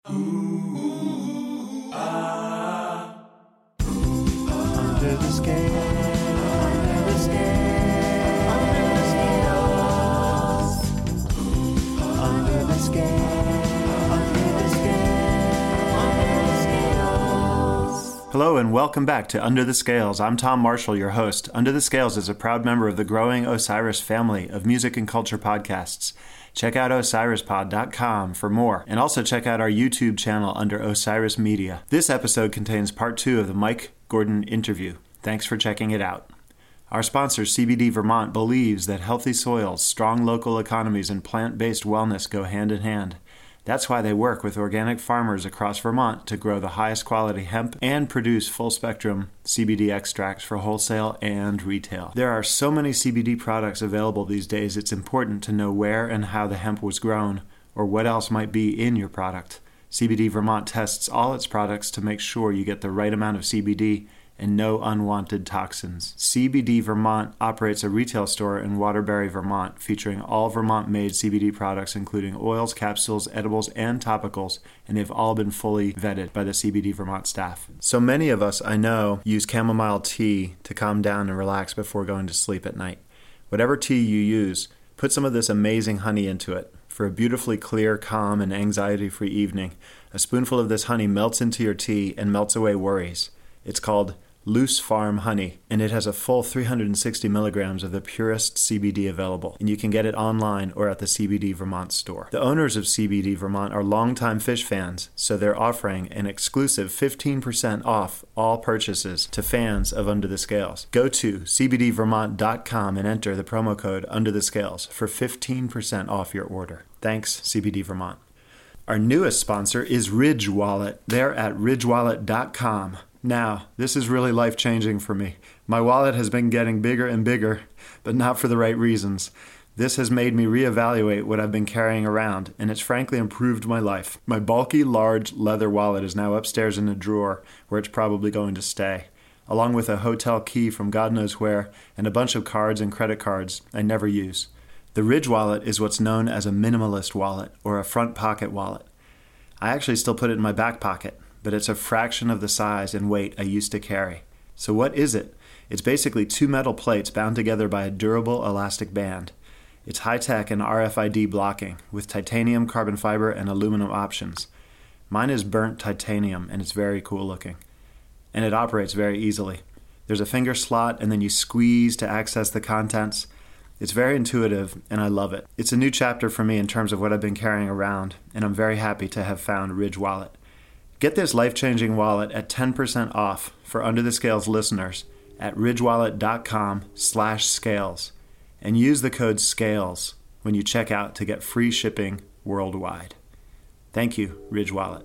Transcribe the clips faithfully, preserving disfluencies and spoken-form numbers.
Ooh, ah, ooh, under the scale, under the scale, under the scales, under the scale, under the scale, under the scales. Hello and welcome back to Under the Scales. I'm Tom Marshall, your host. Under the Scales is a proud member of the growing Osiris family of music and culture podcasts. Check out osiris pod dot com for more, and also check out our YouTube channel under Osiris Media. This episode contains part two of the Mike Gordon interview. Thanks for checking it out. Our sponsor, C B D Vermont, believes that healthy soils, strong local economies, and plant-based wellness go hand in hand. That's why they work with organic farmers across Vermont to grow the highest quality hemp and produce full-spectrum C B D extracts for wholesale and retail. There are so many C B D products available these days, it's important to know where and how the hemp was grown, or what else might be in your product. C B D Vermont tests all its products to make sure you get the right amount of C B D and no unwanted toxins. C B D Vermont operates a retail store in Waterbury, Vermont, featuring all Vermont-made C B D products, including oils, capsules, edibles, and topicals, and they've all been fully vetted by the C B D Vermont staff. So many of us, I know, use chamomile tea to calm down and relax before going to sleep at night. Whatever tea you use, put some of this amazing honey into it. For a beautifully clear, calm, and anxiety-free evening, a spoonful of this honey melts into your tea and melts away worries. It's called Loose Farm Honey, and it has a full three hundred sixty milligrams of the purest C B D available, and you can get it online or at the C B D Vermont store. The owners of C B D Vermont are longtime fish fans, so they're offering an exclusive fifteen percent off all purchases to fans of Under the Scales. Go to c b d vermont dot com and enter the promo code Under the Scales for fifteen percent off your order. Thanks, C B D Vermont. Our newest sponsor is Ridge Wallet. They're at ridge wallet dot com. Now, this is really life-changing for me. My wallet has been getting bigger and bigger, but not for the right reasons. This has made me reevaluate what I've been carrying around, and it's frankly improved my life. My bulky, large leather wallet is now upstairs in a drawer where it's probably going to stay, along with a hotel key from God knows where and a bunch of cards and credit cards I never use. The Ridge Wallet is what's known as a minimalist wallet or a front pocket wallet. I actually still put it in my back pocket, but it's a fraction of the size and weight I used to carry. So what is it? It's basically two metal plates bound together by a durable elastic band. It's high-tech and R F I D blocking with titanium, carbon fiber, and aluminum options. Mine is burnt titanium, and it's very cool looking. And it operates very easily. There's a finger slot, and then you squeeze to access the contents. It's very intuitive, and I love it. It's a new chapter for me in terms of what I've been carrying around, and I'm very happy to have found Ridge Wallet. Get this life-changing wallet at ten percent off for Under the Scales listeners at ridge wallet dot com slash scales and use the code SCALES when you check out to get free shipping worldwide. Thank you, Ridge Wallet.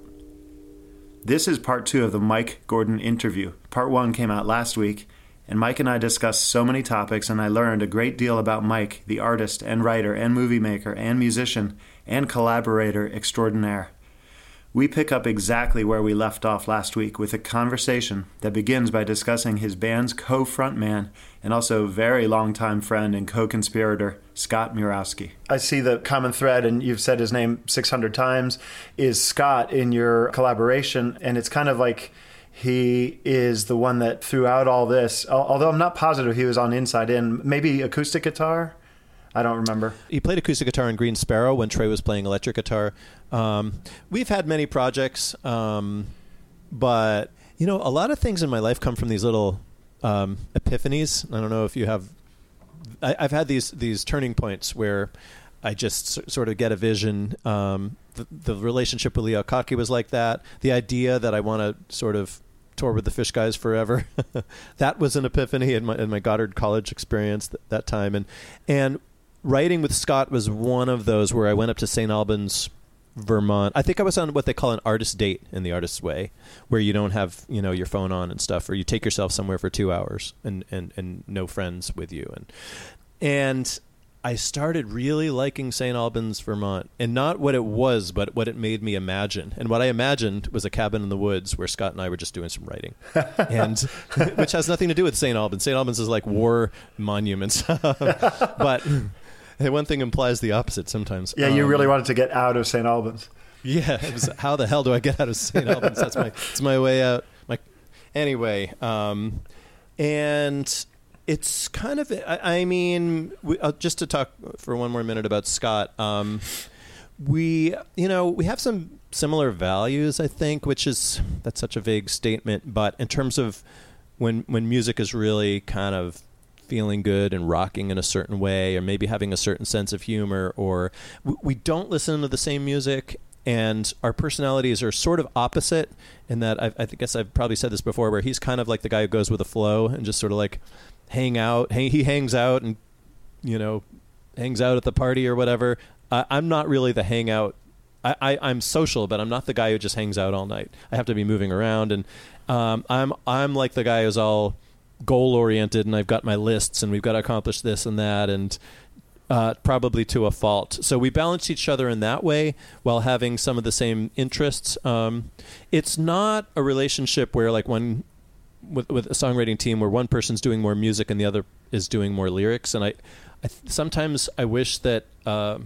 This is part two of the Mike Gordon interview. Part one came out last week, and Mike and I discussed so many topics, and I learned a great deal about Mike, the artist and writer and movie maker and musician and collaborator extraordinaire. We pick up exactly where we left off last week with a conversation that begins by discussing his band's co-frontman and also very longtime friend and co-conspirator, Scott Murawski. I see the common thread, and you've said his name six hundred times, is Scott in your collaboration, and it's kind of like he is the one that throughout all this, although I'm not positive he was on Inside In, maybe acoustic guitar? I don't remember. He played acoustic guitar in Green Sparrow when Trey was playing electric guitar. Um, we've had many projects, um, but, you know, a lot of things in my life come from these little um, epiphanies. I don't know if you have... I, I've had these these turning points where I just s- sort of get a vision. Um, the, the relationship with Leo Kottke was like that. The idea that I want to sort of tour with the Fish Guys forever. That was an epiphany in my in my Goddard College experience th- that time. And and... Writing with Scott was one of those where I went up to Saint Albans, Vermont. I think I was on what they call an artist date in the artist's way, where you don't have, you know, your phone on and stuff, or you take yourself somewhere for two hours and, and, and no friends with you. And and I started really liking Saint Albans, Vermont, and not what it was, but what it made me imagine. And what I imagined was a cabin in the woods where Scott and I were just doing some writing, and which has nothing to do with Saint Albans. Saint Albans is like war monuments, but one thing implies the opposite sometimes. Yeah, you um, really wanted to get out of Saint Albans. Yeah, it was, how the hell do I get out of Saint Albans? That's my it's my way out. My anyway, um, and it's kind of I, I mean, we, uh, just to talk for one more minute about Scott. Um, we you know we have some similar values, I think, which is that's such a vague statement, but in terms of when when music is really kind of feeling good and rocking in a certain way, or maybe having a certain sense of humor, or we, we don't listen to the same music. And our personalities are sort of opposite in that I, I guess I've probably said this before, where he's kind of like the guy who goes with the flow and just sort of like hang out. Hang, he hangs out and, you know, hangs out at the party or whatever. Uh, I'm not really the hangout. I, I, I'm social, but I'm not the guy who just hangs out all night. I have to be moving around. And um, I'm I'm like the guy who's all goal oriented, and I've got my lists, and we've got to accomplish this and that, and Uh, probably to a fault. So we balance each other in that way while having some of the same interests. Um, it's not a relationship where like one with, with a songwriting team where one person's doing more music and the other is doing more lyrics. And I, I sometimes I wish that uh,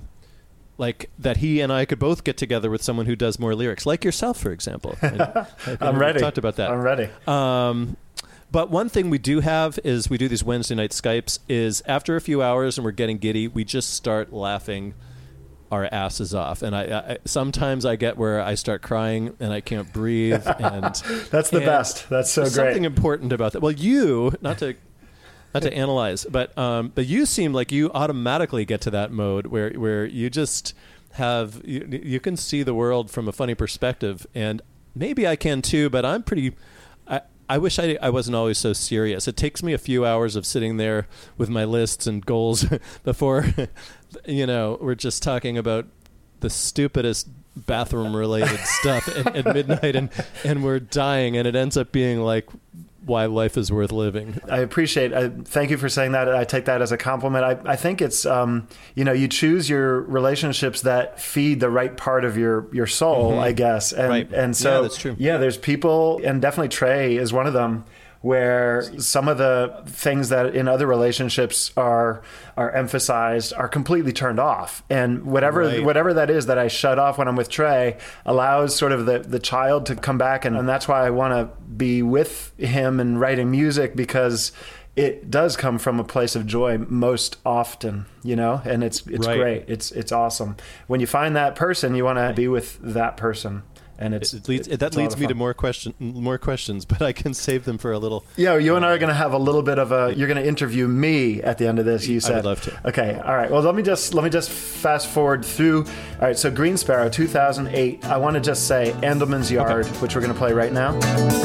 like that he and I could both get together with someone who does more lyrics, like yourself, for example. And I I'm ready. Talked about that. I'm ready. Um, But one thing we do have is we do these Wednesday night Skypes is after a few hours and we're getting giddy, we just start laughing our asses off. And I, I sometimes I get where I start crying and I can't breathe. And That's the and best. That's so great. Something important about that. Well, you, not to not to analyze, but um, but you seem like you automatically get to that mode where, where you just have, you, you can see the world from a funny perspective. And maybe I can too, but I'm pretty... I, I wish I, I wasn't always so serious. It takes me a few hours of sitting there with my lists and goals before, you know, we're just talking about the stupidest bathroom-related stuff at, at midnight, and, and we're dying, and it ends up being like why life is worth living. I appreciate I Thank you for saying that. I take that as a compliment. I, I think it's, um, you know, you choose your relationships that feed the right part of your, your soul, mm-hmm. I guess. And, right. and so, yeah, that's true. Yeah, there's people, and definitely Trey is one of them, where some of the things that in other relationships are are emphasized are completely turned off. And whatever right. whatever that is that I shut off when I'm with Trey allows sort of the, the child to come back. And, and that's why I want to be with him and writing music, because it does come from a place of joy most often, you know, and it's it's right. great. It's it's awesome. When you find that person, you want to be with that person. And it's, it leads, it's that it's leads me fun. to more question, more questions, but I can save them for a little. Yeah, you and I are going to have a little bit of a. You're going to interview me at the end of this. You said. I would love to. Okay, all right. Well, let me just let me just fast forward through. All right, so Green Sparrow, two thousand eight. I want to just say Andelman's Yard, okay. which we're going to play right now.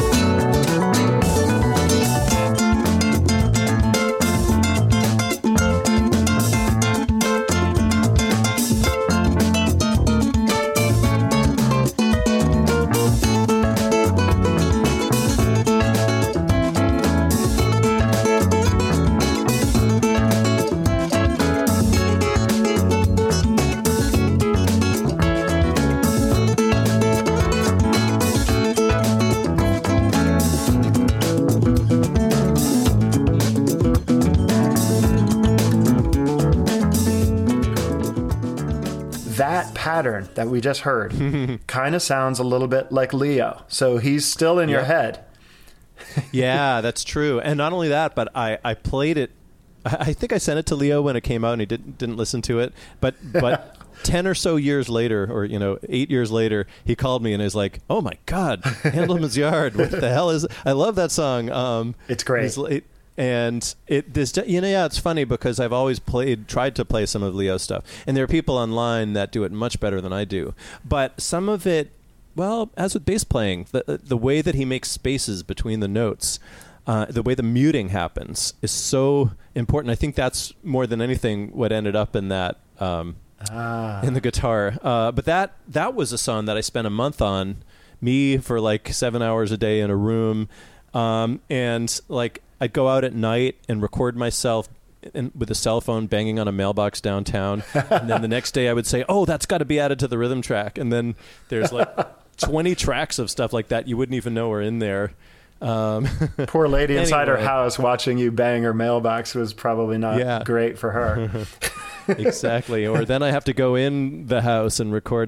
Pattern that we just heard kind of sounds a little bit like Leo. So he's still in yeah. your head. Yeah, that's true. And not only that, but I, I played it. I think I sent it to Leo when it came out and he didn't didn't listen to it. But but ten or so years later, or you know, eight years later, he called me and he's like, "Oh my God, Andelman's Yard! What the hell is it? I love that song." Um, it's great. It, And it this you know yeah it's funny because I've always played tried to play some of Leo's stuff, and there are people online that do it much better than I do. But some of it, well, as with bass playing, the the way that he makes spaces between the notes, uh, the way the muting happens is so important. I think that's more than anything what ended up in that um, ah. in the guitar. Uh, but that that was a song that I spent a month on, me for like seven hours a day in a room, um, and like. I'd go out at night and record myself in, with a cell phone banging on a mailbox downtown. And then the next day I would say, oh, that's got to be added to the rhythm track. And then there's like twenty tracks of stuff like that you wouldn't even know are in there. Um, Poor lady anyway. inside her house watching you bang her mailbox was probably not yeah. great for her. Exactly. Or then I have to go in the house and record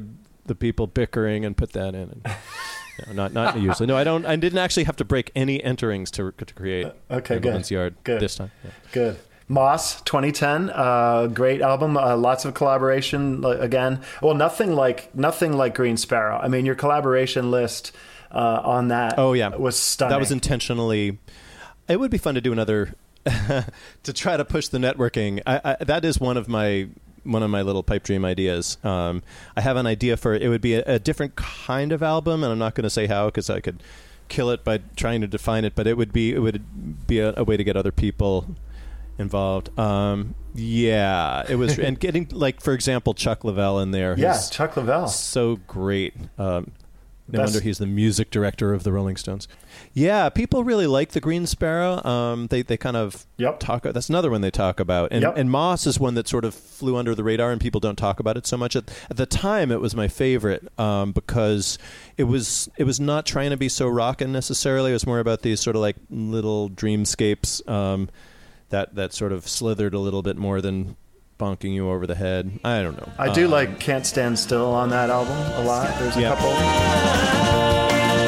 the people bickering and put that in. And, no, not not usually. No, I don't. I didn't actually have to break any enterings to to create Uh, okay, Engelman's good. Yard Good. this time. Yeah. Good. Moss, twenty ten, uh, great album. Uh, lots of collaboration. Like, again, well, nothing like nothing like Green Sparrow. I mean, your collaboration list uh, on that. Oh yeah, was stunning. That was intentionally. It would be fun to do another to try to push the networking. I, I, that is one of my one of my little pipe dream ideas. Um, I have an idea for it would be a, a different kind of album, and I'm not going to say how because I could kill it by trying to define it. But it would be it would be a, a way to get other people involved. Um, yeah, it was, and getting like, for example, Chuck Leavell in there. Yeah, who's Chuck Leavell. so great. Um, no That's- wonder he's the music director of the Rolling Stones. Yeah, people really like the Green Sparrow. Um, they they kind of Yep. talk. That's another one they talk about. And Yep. and Moss is one that sort of flew under the radar, and people don't talk about it so much. At, at the time, it was my favorite um, because it was it was not trying to be so rockin' necessarily. It was more about these sort of like little dreamscapes. Um, that that sort of slithered a little bit more than bonking you over the head. I don't know. I do Um, like Can't Stand Still on that album a lot. There's a Yeah. couple.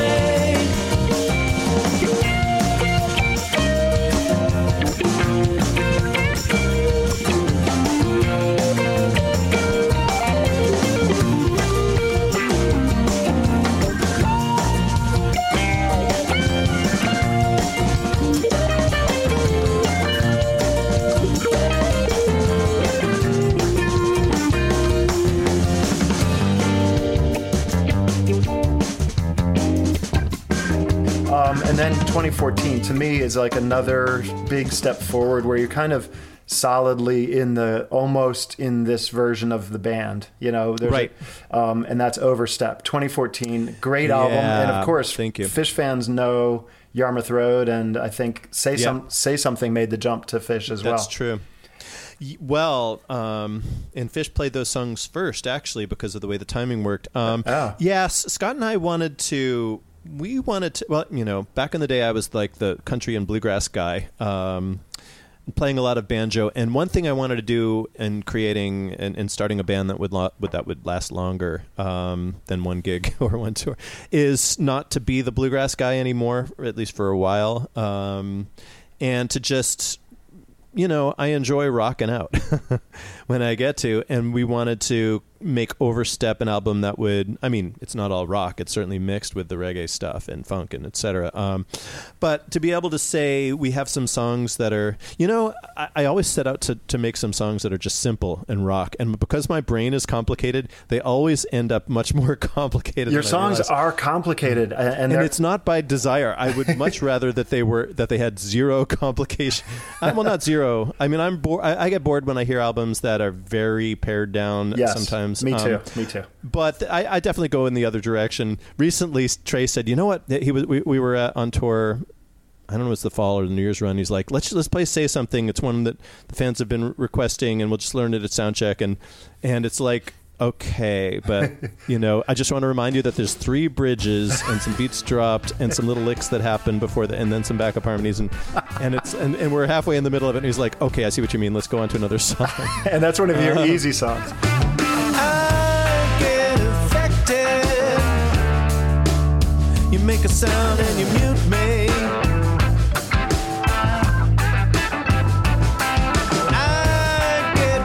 Um, and then twenty fourteen to me is like another big step forward where you're kind of solidly in the almost in this version of the band, you know, there's Right. a, um, and that's Overstep. twenty fourteen, great album, and Yeah, of course, thank you. Fish fans know Yarmouth Road, and I think Say Yeah. some Say Something made the jump to Fish as well. That's true. Y- Well, um, and Fish played those songs first, actually, because of the way the timing worked. Um, Oh. Yes, Scott and I wanted to. We wanted to. Well, you know, back in the day, I was like the country and bluegrass guy, um, playing a lot of banjo. And one thing I wanted to do in creating and, and starting a band that would, lo- would that would last longer um, than one gig or one tour is not to be the bluegrass guy anymore, or at least for a while, um, and to just. You know, I enjoy rocking out when I get to, and we wanted to make Overstep an album that would, I mean, it's not all rock. It's certainly mixed with the reggae stuff and funk and et cetera. Um, but to be able to say we have some songs that are, you know, I, I always set out to, to make some songs that are just simple and rock. And because my brain is complicated, they always end up much more complicated Your than I songs realize. are complicated, and, and, And they're- it's not by desire. I would much rather that they were that they had zero complication. Uh, well, not zero. I mean, I'm bored. I, I get bored when I hear albums that are very pared down. yes, Sometimes, me too, Um, me too. but th- I, I definitely go in the other direction. Recently, Trey said, "You know what? He was. We, we were at, on tour. I don't know, it's the fall or the New Year's run. He's like, let's let's play Say Something. It's one that the fans have been requesting, and we'll just learn it at soundcheck. And and it's like." Okay, but you know, I just want to remind you that there's three bridges and some beats dropped and some little licks that happen before the, and then some backup harmonies, and and it's and, and we're halfway in the middle of it. And he's like, "Okay, I see what you mean. Let's go on to another song." And that's one of your Uh, easy songs. I get affected. You make a sound and you mute me. I get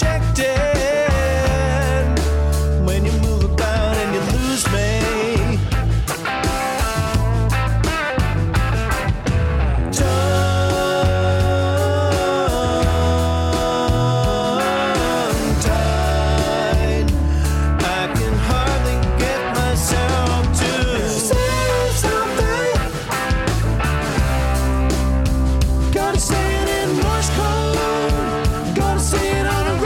rejected when you move about and you lose me. Tongue-tied, I can hardly get myself to say something. Gotta say it in Morse code. Gotta say it on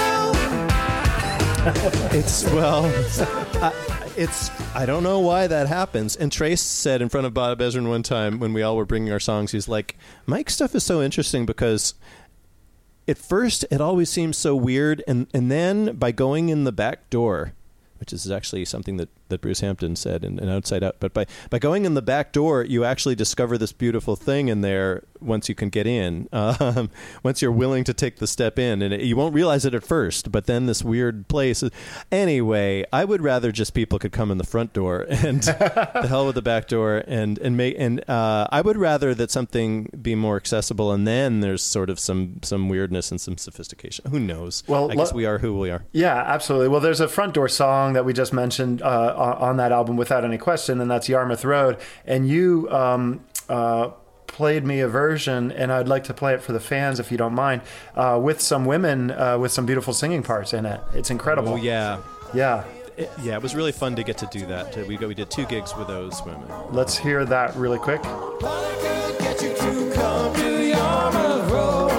the radio. It's well, I, it's I don't know why that happens. And Trace said in front of Bob Ezrin one time when we all were bringing our songs, he's like, "Mike's stuff is so interesting because at first it always seems so weird, and and then by going in the back door, which is actually something that that Bruce Hampton said in, in Outside Out. But by, by going in the back door, you actually discover this beautiful thing in there once you can get in, um, once you're willing to take the step in. And it, you won't realize it at first, but then this weird place. Anyway, I would rather just people could come in the front door and the hell with the back door. And, and, make, and uh, I would rather that something be more accessible, and then there's sort of some, some weirdness and some sophistication. Who knows? Well, I guess lo- we are who we are. Yeah, absolutely. Well, there's a front door song that we just mentioned uh, on that album without any question, and that's Yarmouth Road. And you um, uh, played me a version, and I'd like to play it for the fans, if you don't mind, uh, with some women uh, with some beautiful singing parts in it. It's incredible. Oh, yeah. Yeah. It, yeah, it was really fun to get to do that. We go, we did two gigs with those women. Let's hear that really quick. Get you to come to Yarmouth Road.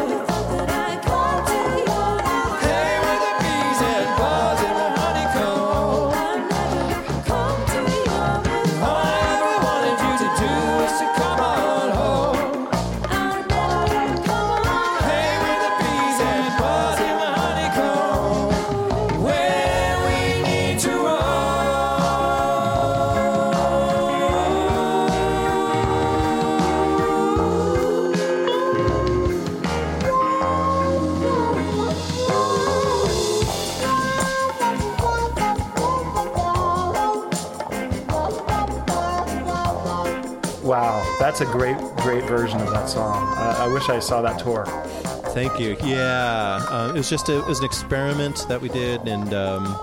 Wow, that's a great, great version of that song. I, I wish I saw that tour. Thank you. Yeah, uh, it was just a, it was an experiment that we did, and um,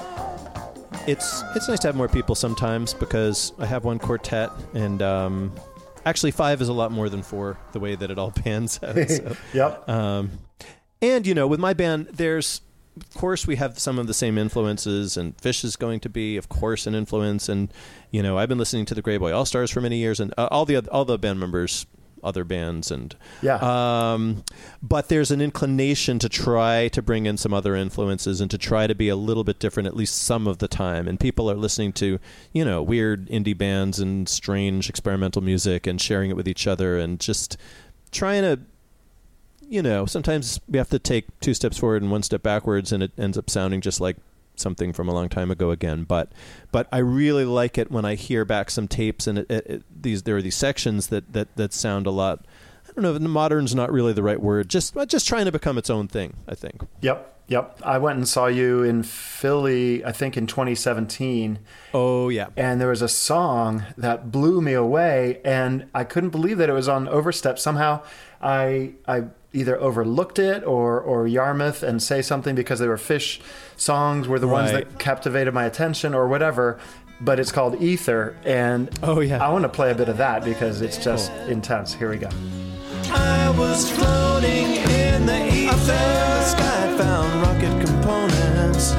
it's it's nice to have more people sometimes because I have one quartet, and um, actually five is a lot more than four the way that it all pans out. So. Yep. Um, and you know, with my band, there's of course we have some of the same influences, and Fish is going to be, of course, an influence, and you know, I've been listening to the Grey Boy All Stars for many years, and uh, all the all the band members. Other bands and yeah um but there's an inclination to try to bring in some other influences and to try to be a little bit different at least some of the time, and people are listening to, you know, weird indie bands and strange experimental music and sharing it with each other and just trying to, you know, sometimes we have to take two steps forward and one step backwards and it ends up sounding just like something from a long time ago again. But but I really like it when I hear back some tapes and it, it, it, these there are these sections that, that, that sound a lot, I don't know, the modern's not really the right word, just just trying to become its own thing, I think. Yep. Yep. I went and saw you in Philly, I think in twenty seventeen. Oh, yeah. And there was a song that blew me away, and I couldn't believe that it was on Overstep. Somehow I I either overlooked it or, or Yarmouth and say something because they were Fish songs were the ones Right. that captivated my attention or whatever. But it's called Ether, and Oh, yeah. I want to play a bit of that because it's just intense. Here we go. I was floating in the ether. Up there in the sky, found rocket components.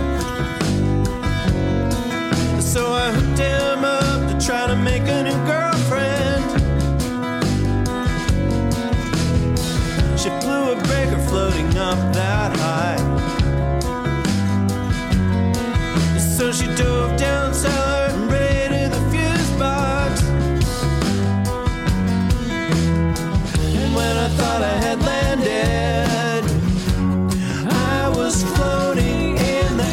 So I hooked him up to try to make a new girlfriend. She blew a breaker floating up that high. So she dove down cellar and raided the fuse box. And when I thought I had landed, I was floating in the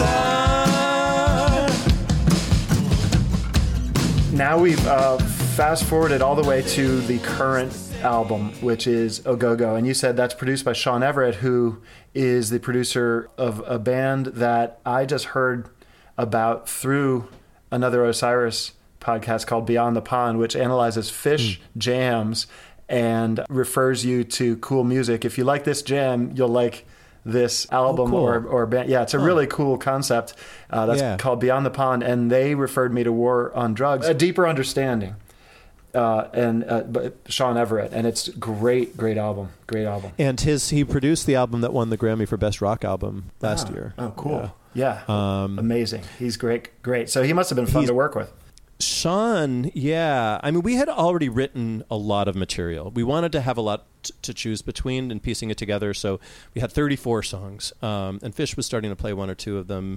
ether. Now we've uh, fast forwarded all the way to the current album, which is Ogogo. And you said that's produced by Sean Everett, who is the producer of a band that I just heard about through another Osiris podcast called Beyond the Pond, which analyzes Fish mm. jams and refers you to cool music. If you like this jam, you'll like this album. Oh, cool. or, or band. Yeah, it's a huh. really cool concept. Uh, that's yeah. called Beyond the Pond, and they referred me to War on Drugs, A Deeper Understanding. Uh, and uh, but Sean Everett, and it's great, great album, great album. And his he produced the album that won the Grammy for Best Rock Album last ah, year. Oh, cool. Yeah, yeah. Um, amazing. He's great, great. So he must have been fun to work with. Sean, yeah. I mean, we had already written a lot of material. We wanted to have a lot t- to choose between and piecing it together. So we had thirty-four songs, um, and Fish was starting to play one or two of them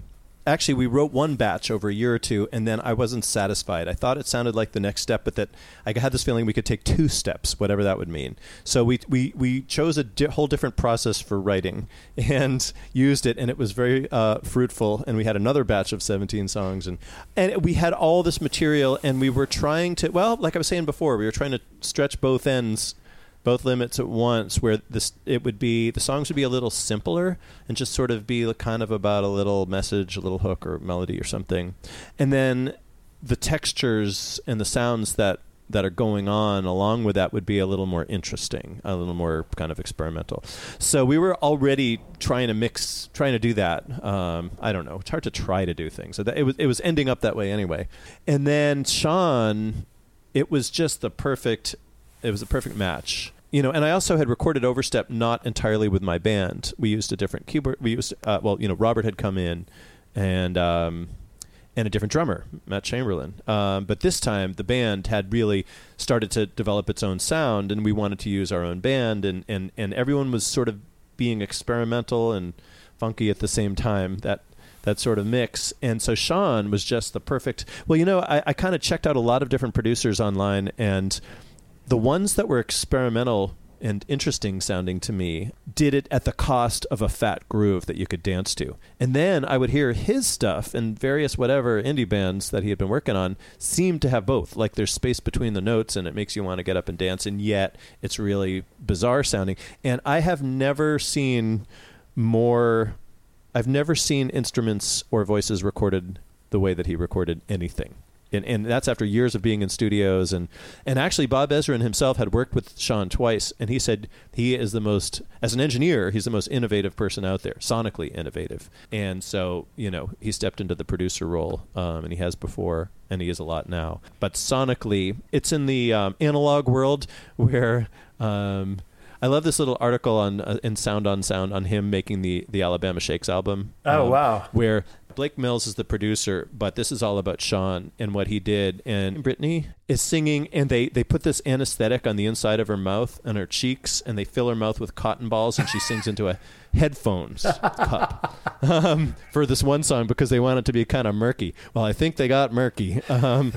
actually, we wrote one batch over a year or two, and then I wasn't satisfied. I thought it sounded like the next step, but that I had this feeling we could take two steps, whatever that would mean. So we we, we chose a di- whole different process for writing and used it, and it was very uh, fruitful. And we had another batch of seventeen songs, and, and we had all this material, and we were trying to, well, like I was saying before, we were trying to stretch both ends, both limits at once, where this it would be the songs would be a little simpler and just sort of be kind of about a little message, a little hook or melody or something, and then the textures and the sounds that that are going on along with that would be a little more interesting, a little more kind of experimental. So we were already trying to mix, trying to do that. Um, I don't know. It's hard to try to do things. So that, it was it was ending up that way anyway. And then Sean, it was just the perfect. It was a perfect match, you know. And I also had recorded Overstep not entirely with my band. We used a different keyboard. We used, uh, well, you know, Robert had come in, and um, and a different drummer, Matt Chamberlain. Um, but this time, the band had really started to develop its own sound, and we wanted to use our own band, and and and everyone was sort of being experimental and funky at the same time. That. That sort of mix. And so Sean was just the perfect. Well, you know, I, I kind of checked out a lot of different producers online, and the ones that were experimental and interesting sounding to me did it at the cost of a fat groove that you could dance to. And then I would hear his stuff, and various whatever indie bands that he had been working on seemed to have both. Like there's space between the notes, and it makes you want to get up and dance, and yet it's really bizarre sounding. And I have never seen more... I've never seen instruments or voices recorded the way that he recorded anything. And, and that's after years of being in studios. And, and actually, Bob Ezrin himself had worked with Sean twice, and he said he is the most, as an engineer, he's the most innovative person out there, sonically innovative. And so, you know, he stepped into the producer role, um, and he has before, and he is a lot now. But sonically, it's in the um, analog world where... Um, I love this little article on uh, in Sound on Sound on him making the, the Alabama Shakes album. Oh, um, wow. Where Blake Mills is the producer, but this is all about Sean and what he did. And Brittany is singing, and they, they put this anesthetic on the inside of her mouth and her cheeks, and they fill her mouth with cotton balls, and she sings into a headphones cup um, for this one song because they want it to be kind of murky. Well, I think they got murky. Um,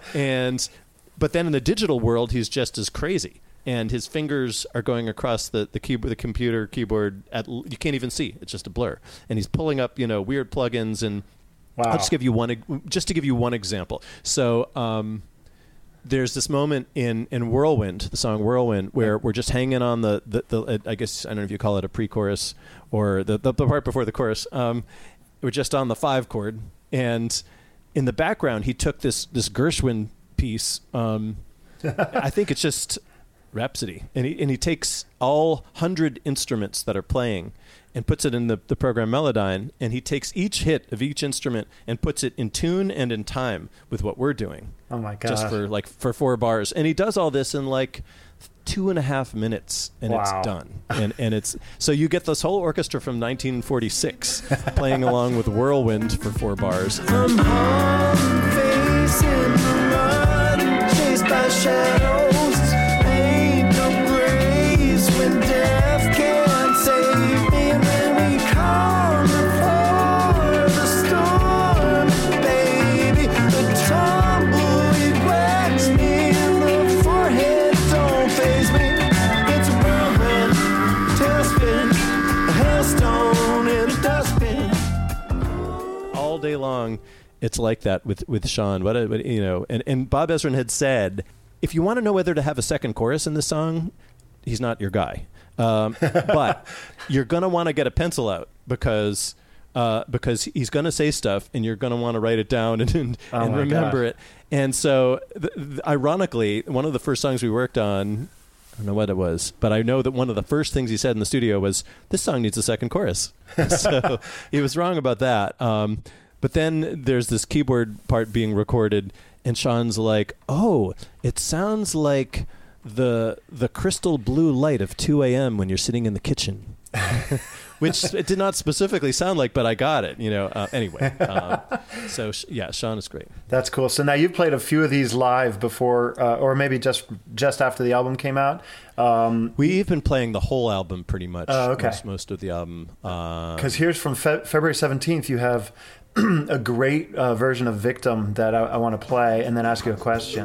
and But then in the digital world, he's just as crazy. And his fingers are going across the the keyboard, the computer keyboard. At you can't even see; it's just a blur. And he's pulling up, you know, weird plugins. And wow. I'll just give you one, just to give you one example. So um, there's this moment in, in Whirlwind, the song Whirlwind, where we're just hanging on the, the, the I guess I don't know if you call it a pre-chorus or the the, the part before the chorus. Um, we're just on the five chord, and in the background, he took this this Gershwin piece. Um, I think it's just. Rhapsody, and he and he takes all hundred instruments that are playing and puts it in the, the program Melodyne, and he takes each hit of each instrument and puts it in tune and in time with what we're doing. Oh my god! Just for like for four bars, and he does all this in like two and a half minutes, and wow. it's done. And and it's so you get this whole orchestra from nineteen forty-six playing along with Whirlwind for four bars. I'm home facing the mud, chased by shadows. When death can't save me, when we come before the storm, baby, the tumbleweed whacks me in the forehead, don't faze me. It's a whirlwind, tailspin, a hailstone in a dustbin. All day long, it's like that with with Sean. What, a, what you know, and and Bob Ezrin had said, if you want to know whether to have a second chorus in the song, he's not your guy. Um, but you're going to want to get a pencil out because uh, because he's going to say stuff, and you're going to want to write it down and and, oh and remember gosh. it. And so, th- th- ironically, one of the first songs we worked on, I don't know what it was, but I know that one of the first things he said in the studio was, this song needs a second chorus. So he was wrong about that. Um, but then there's this keyboard part being recorded, and Sean's like, oh, it sounds like... the the crystal blue light of two a.m. when you're sitting in the kitchen, which it did not specifically sound like, but I got it, you know. Uh, anyway, um, so sh- yeah, Sean is great. That's cool. So now you've played a few of these live before, uh, or maybe just just after the album came out. Um, We've been playing the whole album pretty much. Oh, okay. Most, most of the album. Because uh, here's from Fe- February seventeenth, you have a great uh, version of Victim that I, I want to play and then ask you a question.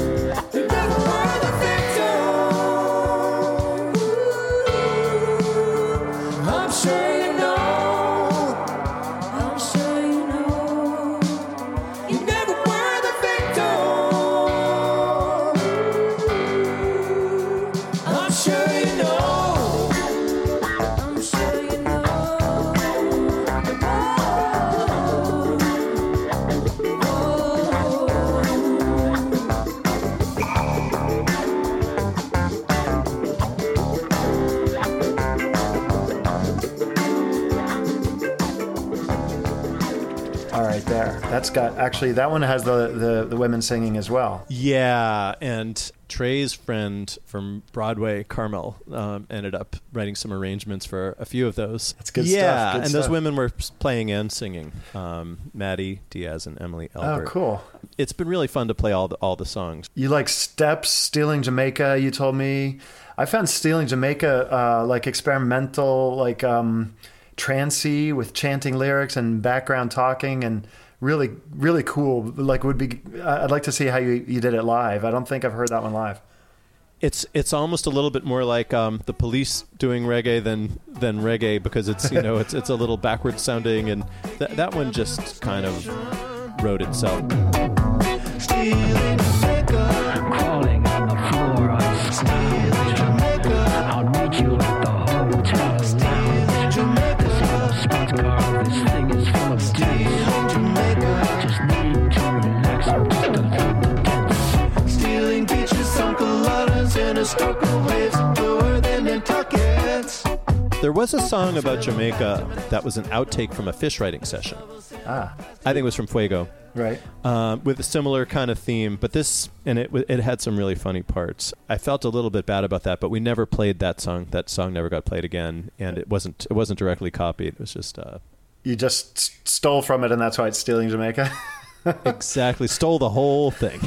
That's got actually that one has the, the, the women singing as well. Yeah, and Trey's friend from Broadway, Carmel, um, ended up writing some arrangements for a few of those. That's good yeah, stuff. Yeah, and stuff. those women were playing and singing. Um, Maddie Diaz and Emily Albert. Oh, cool. It's been really fun to play all the all the songs. You like Steps, Stealing Jamaica, you told me. I found Stealing Jamaica uh, like experimental, like um, trancey with chanting lyrics and background talking and really, really cool. Like, would be. I'd like to see how you, you did it live. I don't think I've heard that one live. It's it's almost a little bit more like um, the Police doing reggae than than reggae because it's you know it's it's a little backwards sounding and th- that one just kind of wrote itself. Crawling on the floor of steel. I'll meet you at the hotel. This ain't no sports car. This thing is full of dudes. Just need to relax and just a little tense. Stealing beaches, some coladas, and a stroke of waves lower than Nantucket's. There was a song about Jamaica that was an outtake from a fish writing session. Ah, I think it was from Fuego. right. Um, with a similar kind of theme, but this and it it had some really funny parts. I felt a little bit bad about that, but we never played that song. That song never got played again, and it wasn't it wasn't directly copied. It was just uh, You just s- stole from it, and that's why it's Stealing Jamaica. exactly stole the whole thing.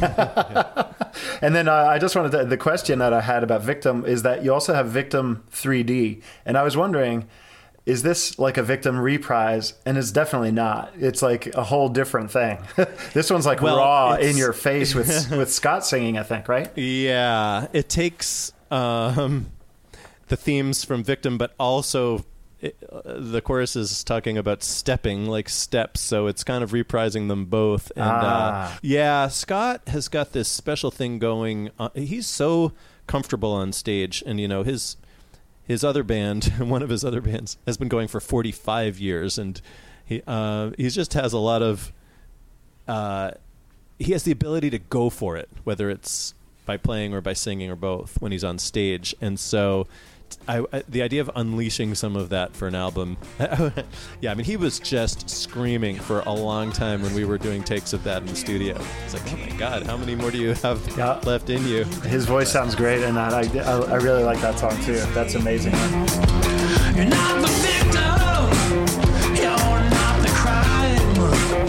And then uh, I just wanted to, the question that I had about Victim is that you also have Victim three D, and I was wondering, is this like a Victim reprise? And it's definitely not. It's like a whole different thing. This one's like Well, raw it's- in your face with with Scott singing, I think, right? Yeah, it takes um, the themes from Victim, but also it, uh, the chorus is talking about stepping, like steps, so it's kind of reprising them both. And Ah. uh, yeah, Scott has got this special thing going. Uh, he's so comfortable on stage, and you know his his other band, one of his other bands, has been going for forty-five years, and he uh, he just has a lot of. Uh, he has the ability to go for it, whether it's by playing or by singing or both when he's on stage. And so I, I, the idea of unleashing some of that for an album, yeah, I mean, he was just screaming for a long time when we were doing takes of that in the studio. It's like, oh my God, how many more do you have Yeah. left in you? His voice sounds great, and I, I, I really like that song too. That's amazing. You're not the victim, you're not the crime.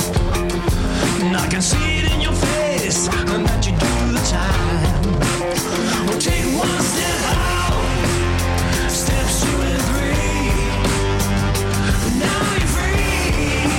And I can see it in your face that you do the time. Well, take one step out, steps two and three. Now you're free.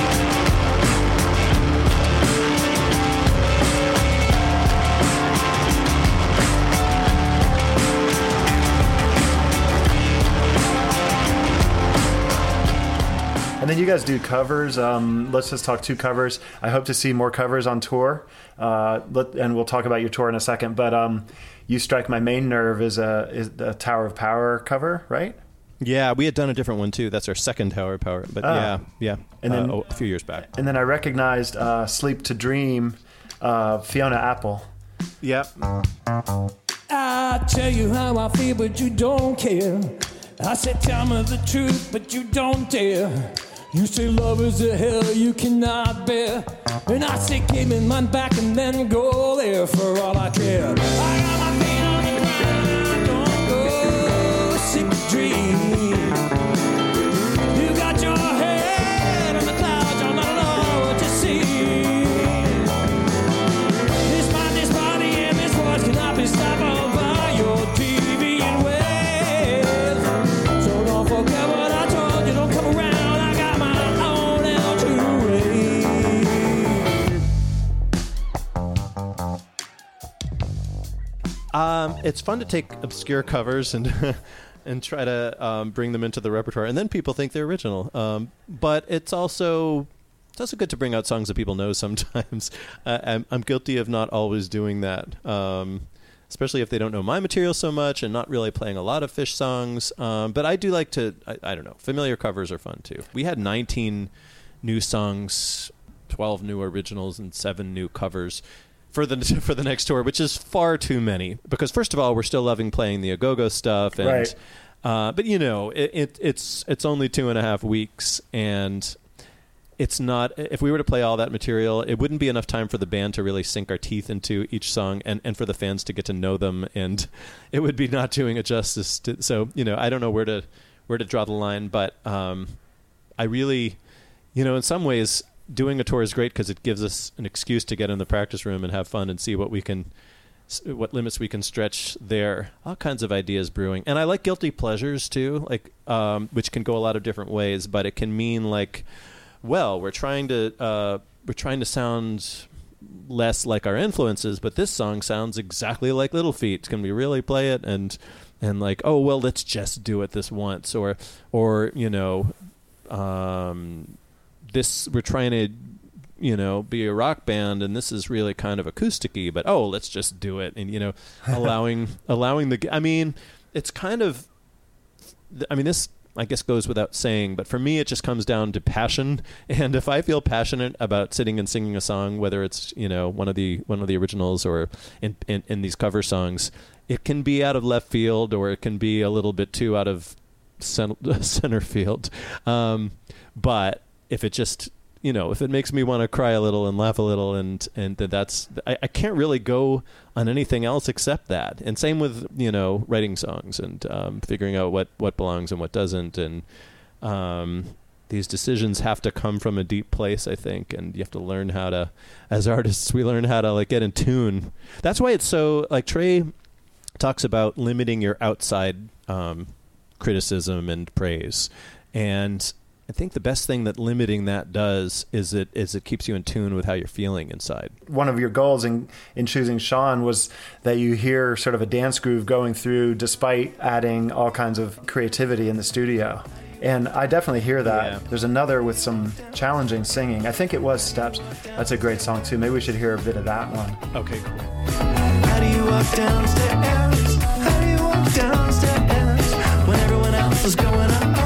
And then you guys do covers. Um, let's just talk two covers. I hope to see more covers on tour. Uh, let, and we'll talk about your tour in a second. But um, You Strike My Main Nerve is a, is a Tower of Power cover, right? Yeah, we had done a different one too. That's our second Tower of Power. But Ah. yeah, yeah, And uh, then- oh, a few years back. And then I recognized uh, Sleep to Dream, uh, Fiona Apple. Yep. I tell you how I feel, but you don't care. I said, tell me the truth, but you don't dare. You say love is a hell you cannot bear. And I say, give me mine back and then go there for all I care. I got my feet on the ground, don't go sick to dream. You got your head on the clouds, you'll not know what to see. This mind, this body, and this voice cannot be stopped by your T V and waves. So don't forget what I told you, don't come around. I got my own hell to raise. Um, it's fun to take obscure covers and and try to um, bring them into the repertoire, and then people think they're original. Um, but it's also it's also good to bring out songs that people know sometimes. Uh, I'm, I'm guilty of not always doing that, um, especially if they don't know my material so much and not really playing a lot of Phish songs. Um, but I do like to, I, I don't know, familiar covers are fun too. We had nineteen new songs, twelve new originals, and seven new covers for the for the next tour, which is far too many. Because first of all, we're still loving playing the Agogo stuff, and Right. uh, but you know, it, it, it's it's only two and a half weeks, and it's not. If we were to play all that material, it wouldn't be enough time for the band to really sink our teeth into each song, and, and for the fans to get to know them, and it would be not doing it justice. To, so you know, I don't know where to where to draw the line, but um, I really, you know, in some ways, doing a tour is great because it gives us an excuse to get in the practice room and have fun and see what we can, what limits we can stretch there. All kinds of ideas brewing. And I like guilty pleasures too, like um, which can go a lot of different ways, but it can mean like, well, we're trying to uh, we're trying to sound less like our influences, but this song sounds exactly like Little Feat. Can we really play it? And and like, oh well, let's just do it this once, or or you know. Um, This we're trying to, you know, be a rock band, and this is really kind of acousticy. But oh, let's just do it, and you know, allowing allowing the. I mean, it's kind of. I mean, this I guess goes without saying, but for me, it just comes down to passion. And if I feel passionate about sitting and singing a song, whether it's you know one of the one of the originals or in in, in these cover songs, it can be out of left field, or it can be a little bit too out of center, center field, um, but. If it just, you know, if it makes me want to cry a little and laugh a little, and and that's, I, I can't really go on anything else except that. And same with, you know, writing songs and um, figuring out what, what belongs and what doesn't. And um, these decisions have to come from a deep place, I think. And you have to learn how to, as artists, we learn how to like get in tune. That's why it's so, like Trey talks about limiting your outside um, criticism and praise. And I think the best thing that limiting that does is it is it keeps you in tune with how you're feeling inside. One of your goals in, in choosing Sean was that you hear sort of a dance groove going through despite adding all kinds of creativity in the studio. And I definitely hear that. Yeah. There's another with some challenging singing. I think it was Steps. That's a great song too. Maybe we should hear a bit of that one. Okay, cool. How do you walk downstairs? How do you walk downstairs when everyone else is going up?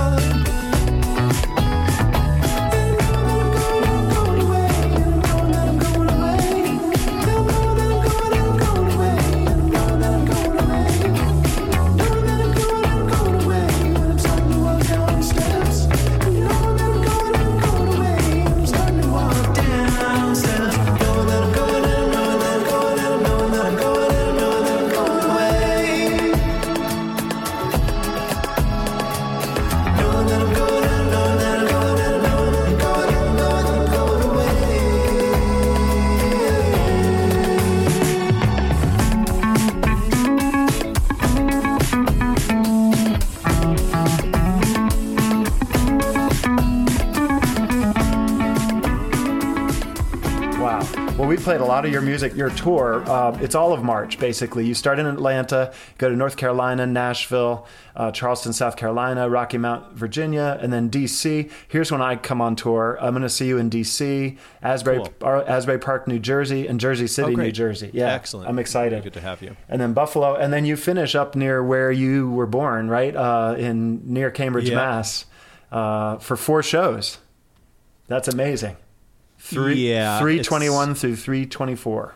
We played a lot of your music, your tour. Uh, it's all of March, basically. You start in Atlanta, go to North Carolina, Nashville, uh, Charleston, South Carolina, Rocky Mount, Virginia, and then D C. Here's when I come on tour. I'm going to see you in D C, Asbury, Cool. Ar- Asbury Park, New Jersey, and Jersey City, Oh, great. New Jersey. Yeah, Excellent. I'm excited. Good to have you. And then Buffalo, and then you finish up near where you were born, right? Uh, in near Cambridge, Yeah. Mass, uh, for four shows. That's amazing. Three, Yeah, three it's- twenty-one through three twenty-four.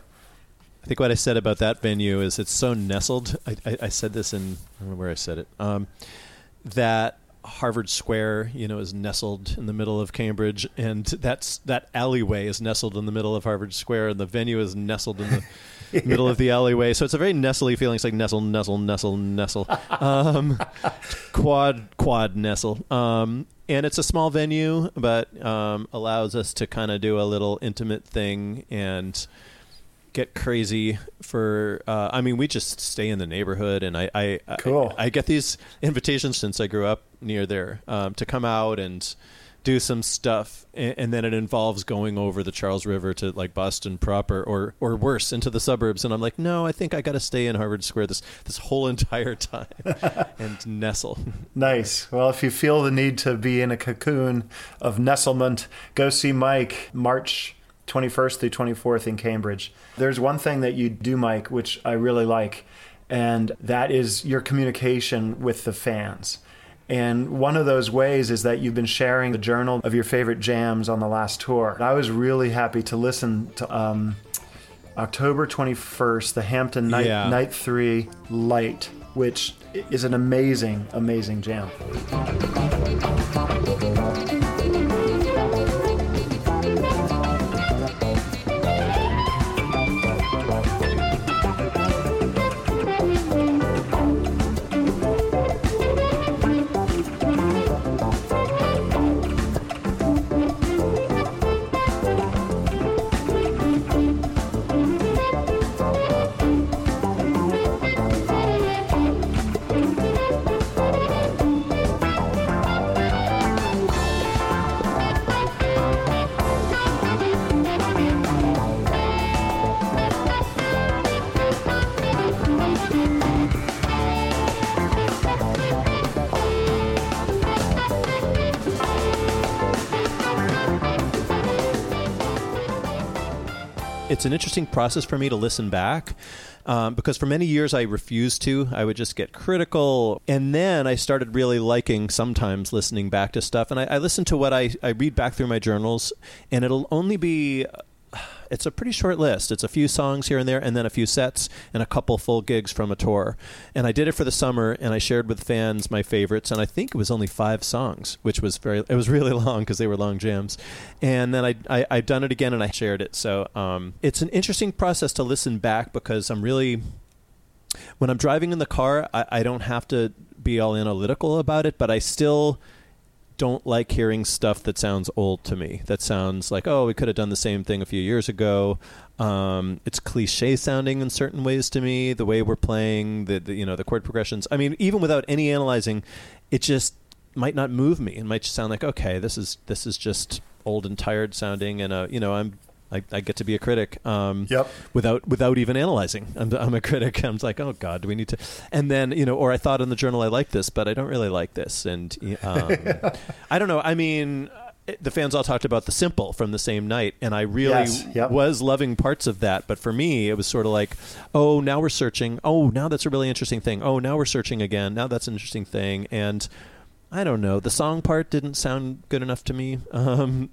I think what I said about that venue is it's so nestled. I, I, I said this in, I don't know where I said it, um, that Harvard Square, you know, is nestled in the middle of Cambridge, and that's that alleyway is nestled in the middle of Harvard Square, and the venue is nestled in the yeah. middle of the alleyway. So it's a very nestle-y feeling. It's like nestle, nestle, nestle, nestle. Um, quad, quad nestle. Um, and it's a small venue, but um, allows us to kind of do a little intimate thing and get crazy for uh, I mean we just stay in the neighborhood, and I I, cool. I I get these invitations since I grew up near there um, to come out and do some stuff, and, and then it involves going over the Charles River to like Boston proper, or or worse, into the suburbs. And I'm like, no, I think I got to stay in Harvard Square this this whole entire time and nestle. Nice. Well, if you feel the need to be in a cocoon of nestlement, go see Mike March twenty-first through twenty-fourth in Cambridge. There's one thing that you do, Mike, which I really like, and that is your communication with the fans. And one of those ways is that you've been sharing the journal of your favorite jams on the last tour. I was really happy to listen to um, October twenty-first, the Hampton Night, yeah. Night three Light, which is an amazing, amazing jam. It's an interesting process for me to listen back um, because for many years I refused to. I would just get critical. And then I started really liking sometimes listening back to stuff. And I, I listen to what I, I read back through my journals, and it'll only be... It's a pretty short list. It's a few songs here and there, and then a few sets and a couple full gigs from a tour. And I did it for the summer, and I shared with fans my favorites, and I think it was only five songs, which was very, it was really long because they were long jams. And then I, I, I've done it again, and I shared it. So um, it's an interesting process to listen back because I'm really, when I'm driving in the car, I, I don't have to be all analytical about it, but I still don't like hearing stuff that sounds old to me, that sounds like, oh, we could have done the same thing a few years ago. Um, it's cliche sounding in certain ways to me, the way we're playing, the, the you know, the chord progressions. I mean, even without any analyzing, it just might not move me. It might just sound like, okay, this is this is just old and tired sounding, and uh, you know, I'm I, I get to be a critic um, yep. without without even analyzing. I'm, I'm a critic. I'm like, oh God, do we need to? And then, you know, or I thought in the journal I like this, but I don't really like this. And um, I don't know. I mean, the fans all talked about The Simple from the same night, and I really yes. yep. was loving parts of that. But for me, it was sort of like, oh, now we're searching. Oh, now that's a really interesting thing. Oh, now we're searching again. Now that's an interesting thing. And I don't know. The song part didn't sound good enough to me. Um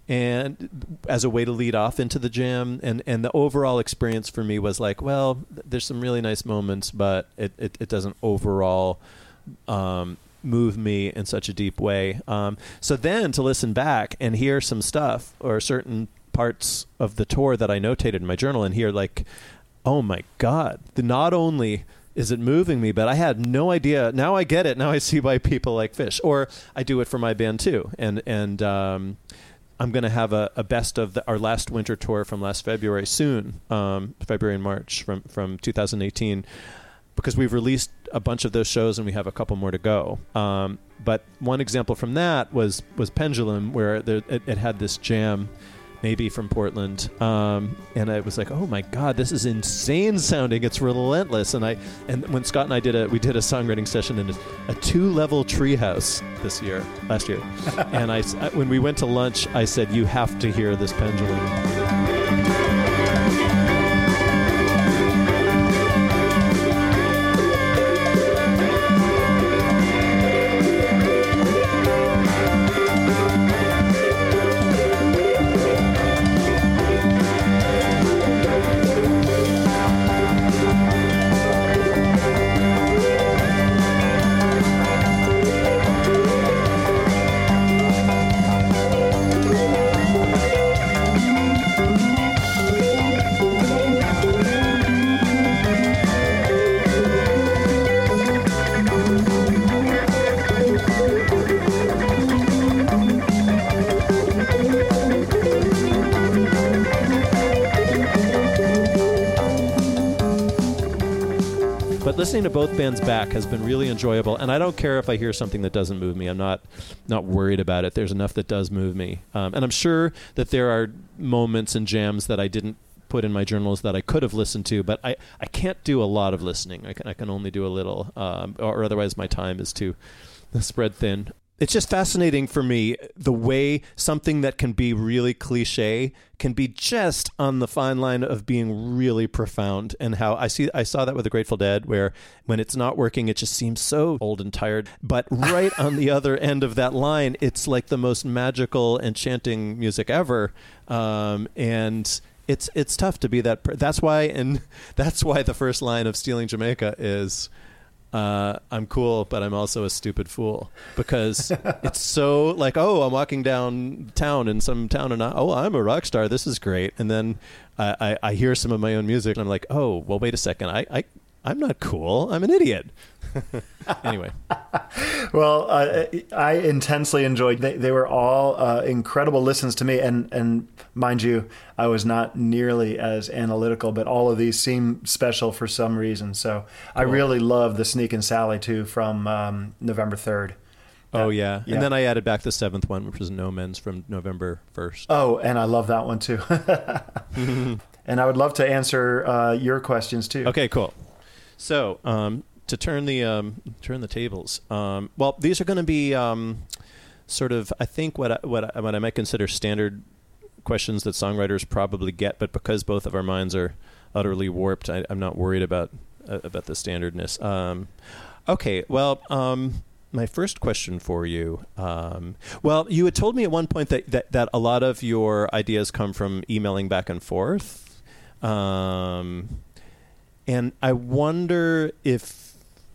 And as a way to lead off into the jam, and, and the overall experience for me was like, well, there's some really nice moments, but it, it, it doesn't overall um, move me in such a deep way. Um, so then to listen back and hear some stuff or certain parts of the tour that I notated in my journal and hear like, oh my God, the, not only is it moving me, but I had no idea. Now I get it. Now I see why people like Phish. Or I do it for my band too. And, and, um, I'm going to have a, a best of the, our last winter tour from last February soon, um, February and March from, from two thousand eighteen, because we've released a bunch of those shows and we have a couple more to go. Um, but one example from that was was Pendulum, where there, it, it had this jam, maybe from Portland, um, and I was like, oh my God, this is insane sounding. It's relentless. And I and when Scott and I did a we did a songwriting session in a, a two level treehouse this year, last year, and I when we went to lunch, I said, you have to hear this Pendulum. but listening to both bands back has been really enjoyable. And I don't care if I hear something that doesn't move me. I'm not not worried about it. There's enough that does move me. Um, and I'm sure that there are moments and jams that I didn't put in my journals that I could have listened to, but I, I can't do a lot of listening. I can, I can only do a little, um, or otherwise my time is too spread thin. It's just fascinating for me the way something that can be really cliche can be just on the fine line of being really profound, and how I see I saw that with the Grateful Dead, where when it's not working, it just seems so old and tired. But right on the other end of that line, it's like the most magical, enchanting music ever, um, and it's it's tough to be that. Per- that's why, and that's why the first line of Stealing Jamaica is. Uh, I'm cool, but I'm also a stupid fool, because it's so like, oh, I'm walking downtown in some town and I, oh, I'm a rock star. This is great. And then I, I, I hear some of my own music and I'm like, oh, well, wait a second. I, I, I'm not cool. I'm an idiot. Anyway. Well, uh, I intensely enjoyed. They, they were all uh, incredible listens to me, and and mind you, I was not nearly as analytical, but all of these seem special for some reason. So I Cool. really love the Sneak and Sally too from um, November third. Oh yeah. yeah. And then I added back the seventh one, which was No Men's from November first. Oh, and I love that one too. And I would love to answer uh, your questions too. Okay, cool. So, um, to turn the um, turn the tables. Um, well, these are going to be um, sort of, I think, what I, what I, what I might consider standard questions that songwriters probably get, but because both of our minds are utterly warped, I, I'm not worried about uh, about the standardness. Um, okay, well, um, my first question for you. Um, well, you had told me at one point that, that that a lot of your ideas come from emailing back and forth. Um, And I wonder if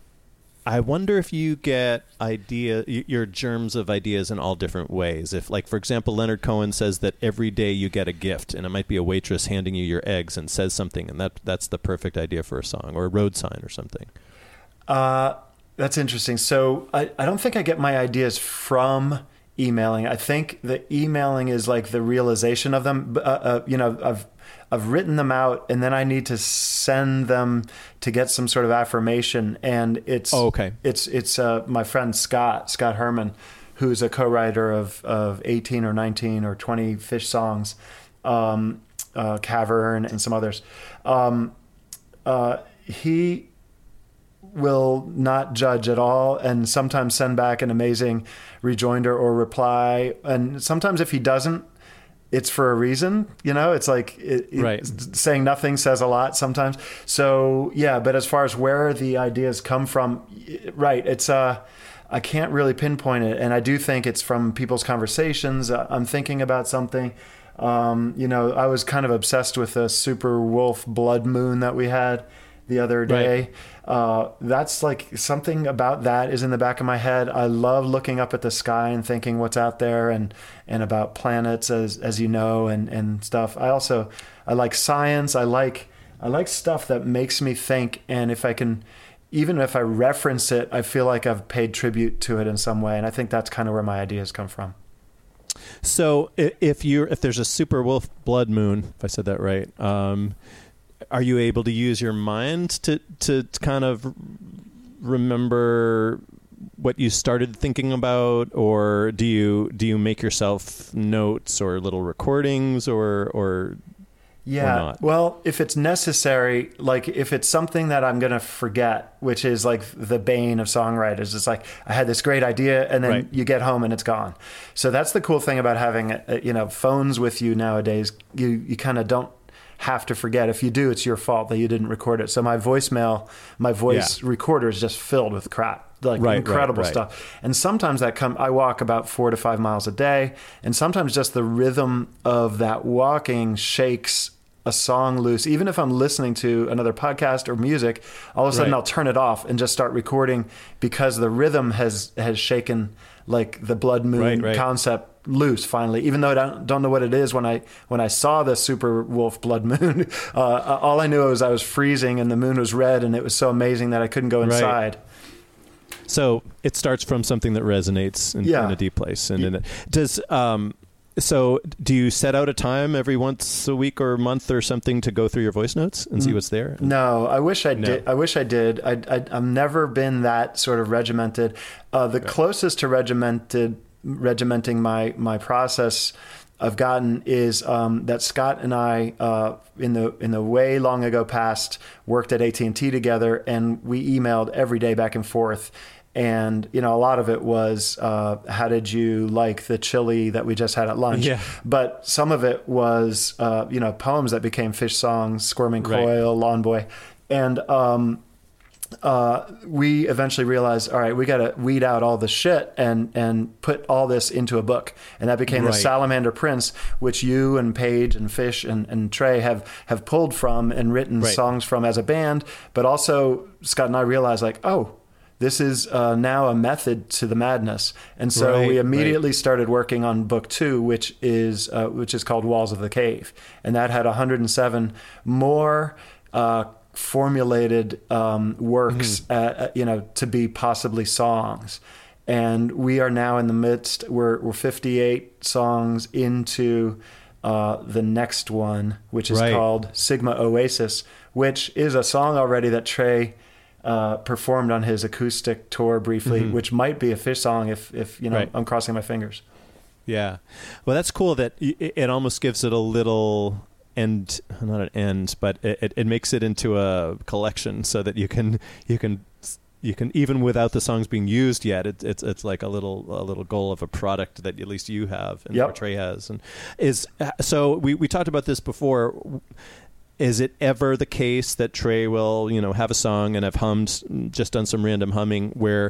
I wonder if you get idea your germs of ideas in all different ways. If, like, for example, Leonard Cohen says that every day you get a gift, and it might be a waitress handing you your eggs and says something, and that that's the perfect idea for a song or a road sign or something. Uh, that's interesting. So I, I don't think I get my ideas from emailing. I think the emailing is like the realization of them. Uh, uh, you know, I've I've written them out, and then I need to send them to get some sort of affirmation. And it's Oh, okay. It's it's uh, my friend Scott Scott Herman, who's a co-writer of of eighteen or nineteen or twenty Fish songs, um, uh, Cavern and some others. Um, uh, he will not judge at all, and sometimes send back an amazing rejoinder or reply. And sometimes if he doesn't, it's for a reason, you know, it's like it, it, Right. saying nothing says a lot sometimes. So yeah, but as far as where the ideas come from, right. It's, uh, I can't really pinpoint it. And I do think it's from people's conversations. I'm thinking about something. Um, you know, I was kind of obsessed with the Super Wolf Blood Moon that we had the other day. Right. Uh, that's like something about that is in the back of my head. I love looking up at the sky and thinking what's out there, and, and about planets, as, as you know, and, and stuff. I also, I like science. I like, I like stuff that makes me think. And if I can, even if I reference it, I feel like I've paid tribute to it in some way. And I think that's kind of where my ideas come from. So i- if you're if there's a Super Wolf Blood Moon, if I said that right, um, are you able to use your mind to, to, to kind of remember what you started thinking about, or do you do you make yourself notes or little recordings, or or Yeah. or not? Well, if it's necessary, like if it's something that I'm going to forget, which is like the bane of songwriters, it's like I had this great idea and then Right. you get home and it's gone. So that's the cool thing about having, uh, you know, phones with you nowadays. You, you kind of don't have to forget. If you do, it's your fault that you didn't record it. So my voicemail, my voice Yeah. recorder is just filled with crap, like Right, incredible right, right. stuff. And sometimes that come, I walk about four to five miles a day, and sometimes just the rhythm of that walking shakes a song loose. Even if I'm listening to another podcast or music, all of a sudden Right. I'll turn it off and just start recording, because the rhythm has has shaken like the Blood Moon Right, right. concept loose finally. Even though I don't, don't know what it is, when I when I saw the Super Wolf Blood Moon, uh, all I knew was I was freezing and the moon was red, and it was so amazing that I couldn't go inside. So it starts from something that resonates in, Yeah. in a deep place, and in it, does um, So do you set out a time every once a week or a month or something to go through your voice notes and see what's there? No, I wish I No. did. I wish I did. I, I, I've never been that sort of regimented. Uh, the closest to regimented, regimenting my, my process I've gotten is um, that Scott and I, uh, in the in the way long ago past, worked at A T and T together, and we emailed every day back and forth. And, you know, a lot of it was, uh, how did you like the chili that we just had at lunch? Yeah. But some of it was, uh, you know, poems that became Fish songs, Squirming Right. Coil, Lawn Boy. And um, uh, we eventually realized, all right, we got to weed out all the shit and, and put all this into a book. And that became Right. the Salamander Prince, which you and Paige and Fish and, and Trey have, have pulled from and written Right. songs from as a band. But also Scott and I realized, like, oh, this is uh, now a method to the madness, and so Right, we immediately right. started working on book two, which is uh, which is called Walls of the Cave, and that had one hundred seven more uh, formulated um, works, Mm-hmm. uh, uh, you know, to be possibly songs. And we are now in the midst. We're we're fifty-eight songs into uh, the next one, which is Right. called Sigma Oasis, which is a song already that Trey Uh, performed on his acoustic tour briefly, Mm-hmm. which might be a Fish song if, if you know, Right. I'm crossing my fingers. Yeah. Well, that's cool that y- it it almost gives it a little end, not an end, but it, it, it makes it into a collection so that you can, you can, you can, even without the songs being used yet, it, it's, it's like a little, a little goal of a product that at least you have and Yep. or Trey has. And is, so we, we talked about this before. Is it ever the case that Trey will, you know, have a song and have hummed, just done some random humming where,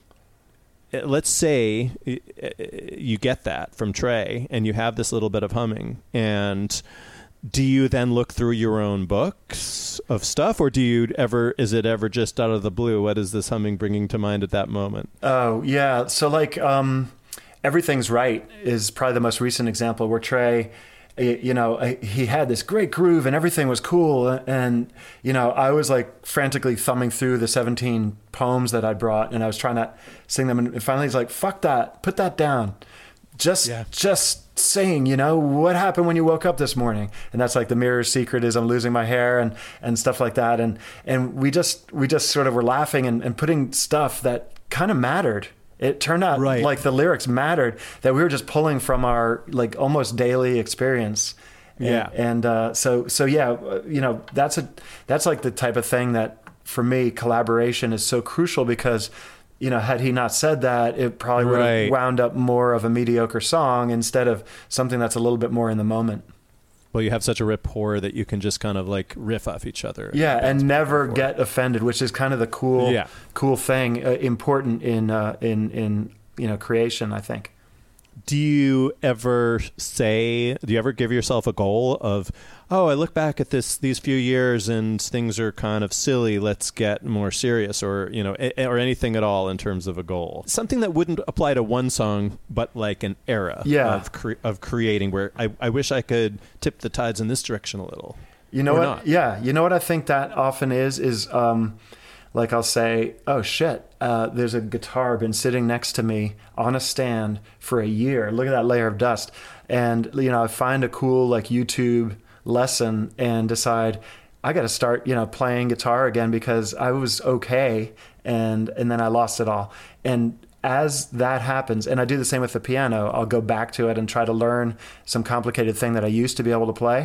uh, let's say uh, you get that from Trey and you have this little bit of humming, and do you then look through your own books of stuff, or do you ever, is it ever just out of the blue? What is this humming bringing to mind at that moment? Oh, yeah. So, like, um, Everything's Right is probably the most recent example where Trey, you know, he had this great groove and everything was cool. And, you know, I was like frantically thumbing through the seventeen poems that I brought, and I was trying to sing them. And finally he's like, fuck that, put that down. Just, Yeah. just sing, you know, what happened when you woke up this morning? And that's like the mirror secret is I'm losing my hair and, and stuff like that. And, and we just, we just sort of were laughing and, and putting stuff that kind of mattered. It turned out Right. like the lyrics mattered, that we were just pulling from our like almost daily experience. And, Yeah. And uh, so, so yeah, uh, you know, that's a, that's like the type of thing that for me, collaboration is so crucial because, you know, had he not said that, it probably would have Right. wound up more of a mediocre song instead of something that's a little bit more in the moment. Well, you have such a rapport that you can just kind of like riff off each other. Yeah, and bounce back never forth. get offended, which is kind of the cool, Yeah. cool thing, uh, important in uh, in in you know creation, I think. Do you ever say, do you ever give yourself a goal of, oh, I look back at this these few years and things are kind of silly, let's get more serious, or, you know, a, or anything at all in terms of a goal? Something that wouldn't apply to one song, but like an era Yeah. of cre- of creating where I, I wish I could tip the tides in this direction a little. You know Or what? not. Yeah, you know what I think that often is is um, like I'll say, oh shit, uh, there's a guitar been sitting next to me on a stand for a year. Look at that layer of dust, and you know I find a cool like YouTube lesson and decide I got to start you know playing guitar again because I was okay and and then I lost it all. And as that happens, and I do the same with the piano, I'll go back to it and try to learn some complicated thing that I used to be able to play.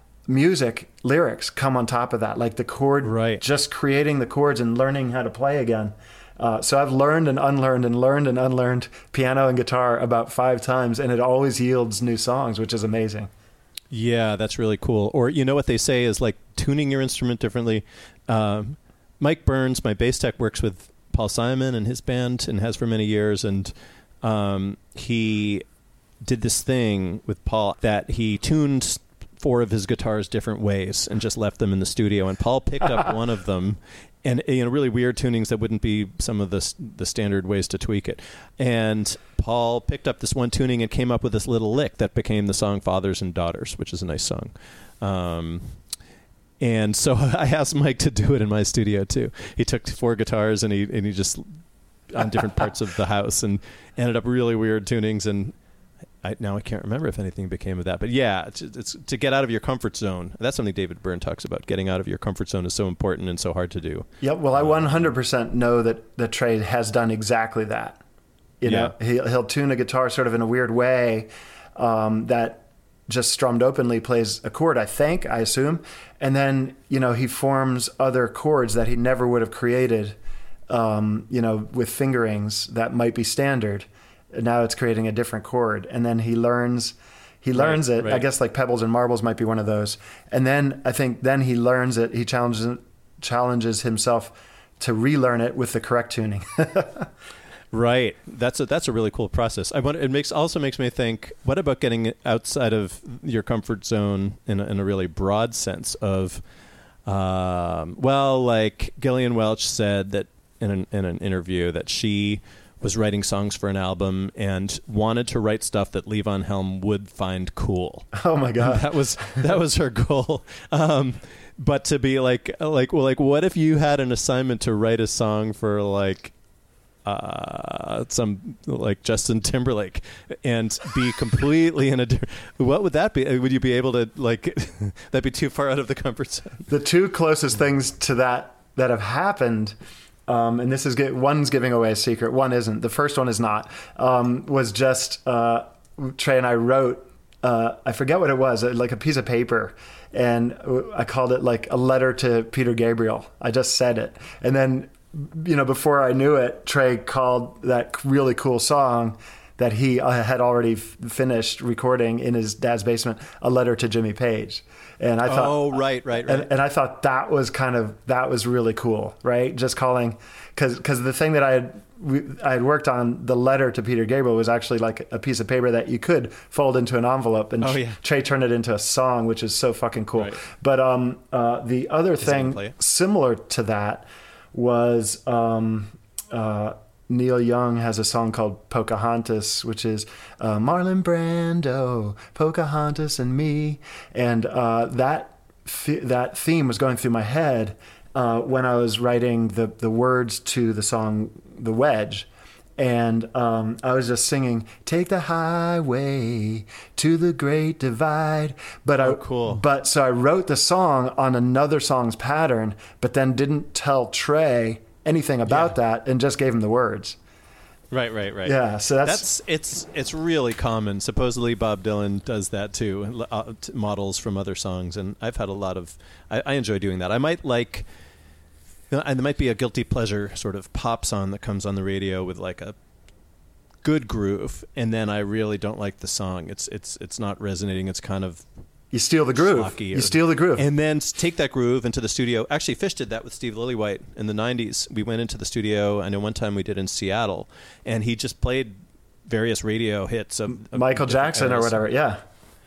Music, lyrics come on top of that, like the chord, Right. just creating the chords and learning how to play again. Uh, so I've learned and unlearned and learned and unlearned piano and guitar about five times, and it always yields new songs, which is amazing. Yeah, that's really cool. Or, you know what they say is like tuning your instrument differently. Um, Mike Burns, my bass tech, works with Paul Simon and his band and has for many years. And um, he did this thing with Paul that he tuned four of his guitars different ways and just left them in the studio. And Paul picked up one of them, and you know, really weird tunings that wouldn't be some of the the standard ways to tweak it. And Paul picked up this one tuning and came up with this little lick that became the song "Fathers and Daughters," which is a nice song. Um, and so I asked Mike to do it in my studio too. He took four guitars and he and he just on different parts of the house and ended up really weird tunings. And I, now I can't remember if anything became of that, but yeah, it's, it's to get out of your comfort zone. That's something David Byrne talks about. Getting out of your comfort zone is so important and so hard to do. Yep. Well, I one hundred percent know that that Trey has done exactly that. You know, Yeah. he'll, he'll tune a guitar sort of in a weird way um, that just strummed openly plays a chord, I think, I assume. And then, you know, he forms other chords that he never would have created, um, you know, with fingerings that might be standard. Now it's creating a different chord. And then he learns, he learns Right, it. right. I guess like Pebbles and Marbles might be one of those. And then I think then he learns it. He challenges, challenges himself to relearn it with the correct tuning. Right. That's a that's a really cool process. I wonder, it makes also makes me think, what about getting outside of your comfort zone in a, in a really broad sense of, um, well, like Gillian Welch said that in an, in an interview that she was writing songs for an album and wanted to write stuff that Levon Helm would find cool. Oh my God. That was that was her goal. Um, but to be like like well like what if you had an assignment to write a song for like uh some like Justin Timberlake and be completely in a di- what would that be? Would you be able to like that'd be too far out of the comfort zone? The two closest things to that that have happened, um, and this is get, one's giving away a secret, one isn't. The first one is not. Um, was just uh, Trey and I wrote. Uh, I forget what it was, like a piece of paper, and I called it like a letter to Peter Gabriel. I just said it, and then, you know, before I knew it, Trey called that really cool song that he had already f- finished recording in his dad's basement, a letter to Jimmy Page. And I thought, oh, right, right, right. And, and I thought that was kind of, that was really cool, right? Just calling, cause, cause the thing that I had, we, I had worked on, the letter to Peter Gabriel, was actually like a piece of paper that you could fold into an envelope, and Oh, yeah. Trey turned it into a song, which is so fucking cool. Right. But um, uh, the other he gonna play thing it? similar to that was um, uh, Neil Young has a song called Pocahontas, which is uh, Marlon Brando, Pocahontas and me. And uh, that th- that theme was going through my head uh, when I was writing the, the words to the song The Wedge. And um, I was just singing, take the highway to the great divide. But I, Oh, cool. But so I wrote the song on another song's pattern, but then didn't tell Trey anything about Yeah. that and just gave him the words. Right, right, right. Yeah, so that's, That's it's it's really common. Supposedly Bob Dylan does that too, uh, t- models from other songs, and I've had a lot of. I, I enjoy doing that. I might like, and there might be a guilty pleasure sort of pop song that comes on the radio with like a good groove, and then I really don't like the song. It's it's it's not resonating. It's kind of you steal the groove. schlocky You or- steal the groove. and then s- take that groove into the studio. Actually, Fish did that with Steve Lillywhite in the nineties. We went into the studio. I know one time we did in Seattle, and he just played various radio hits of, of Michael different Jackson or eras. whatever. Yeah.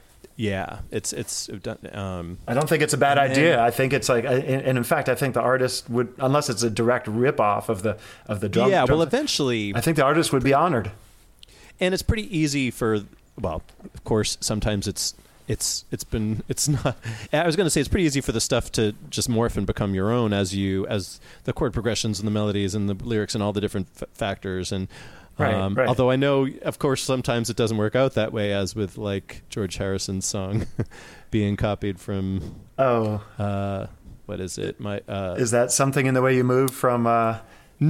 Yeah, it's it's um, I don't think it's a bad And idea. then- I think it's like, and and in fact, I think the artist would, unless it's a direct rip off of the of the drum. yeah. drum Well, set, eventually, I think the artist would be honored. and it's pretty easy for. Well, of course, sometimes it's it's it's been it's not. I was going to say it's pretty easy for the stuff to just morph and become your own as you as the chord progressions and the melodies and the lyrics and all the different f- factors and. Right, Um, right. Although I know, of course, sometimes it doesn't work out that way, as with like George Harrison's song being copied from Oh, uh, what is it? My uh, is that something in the way you move from? Uh,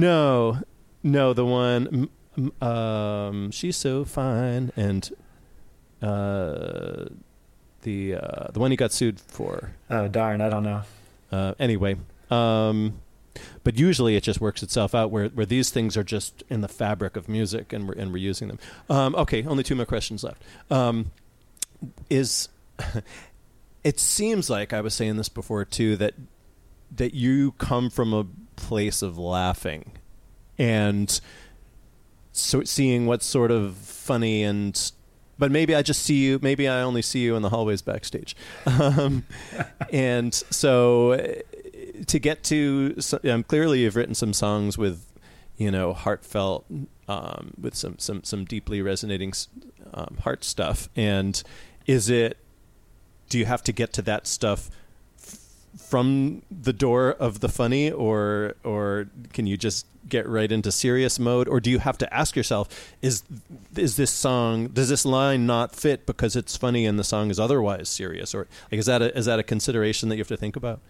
no, no, the one m- m- um, she's so fine, and uh, the uh, the one he got sued for. oh darn, I don't know. Uh, anyway, um, but usually it just works itself out where, where these things are just in the fabric of music and we're, and we're using them. Um, okay, only two more questions left. Um, is it seems like I was saying this before too, that that you come from a place of laughing and so seeing what's sort of funny and but maybe I just see you maybe I only see you in the hallways backstage. Um, and so uh, to get to so, um, clearly you've written some songs with, you know, heartfelt um, with some some some deeply resonating um, heart stuff. And is it do you have to get to that stuff f- from the door of the funny, or or can you just get right into serious mode, or do you have to ask yourself, is is this song, does this line not fit because it's funny and the song is otherwise serious, or like is that a, is that a consideration that you have to think about?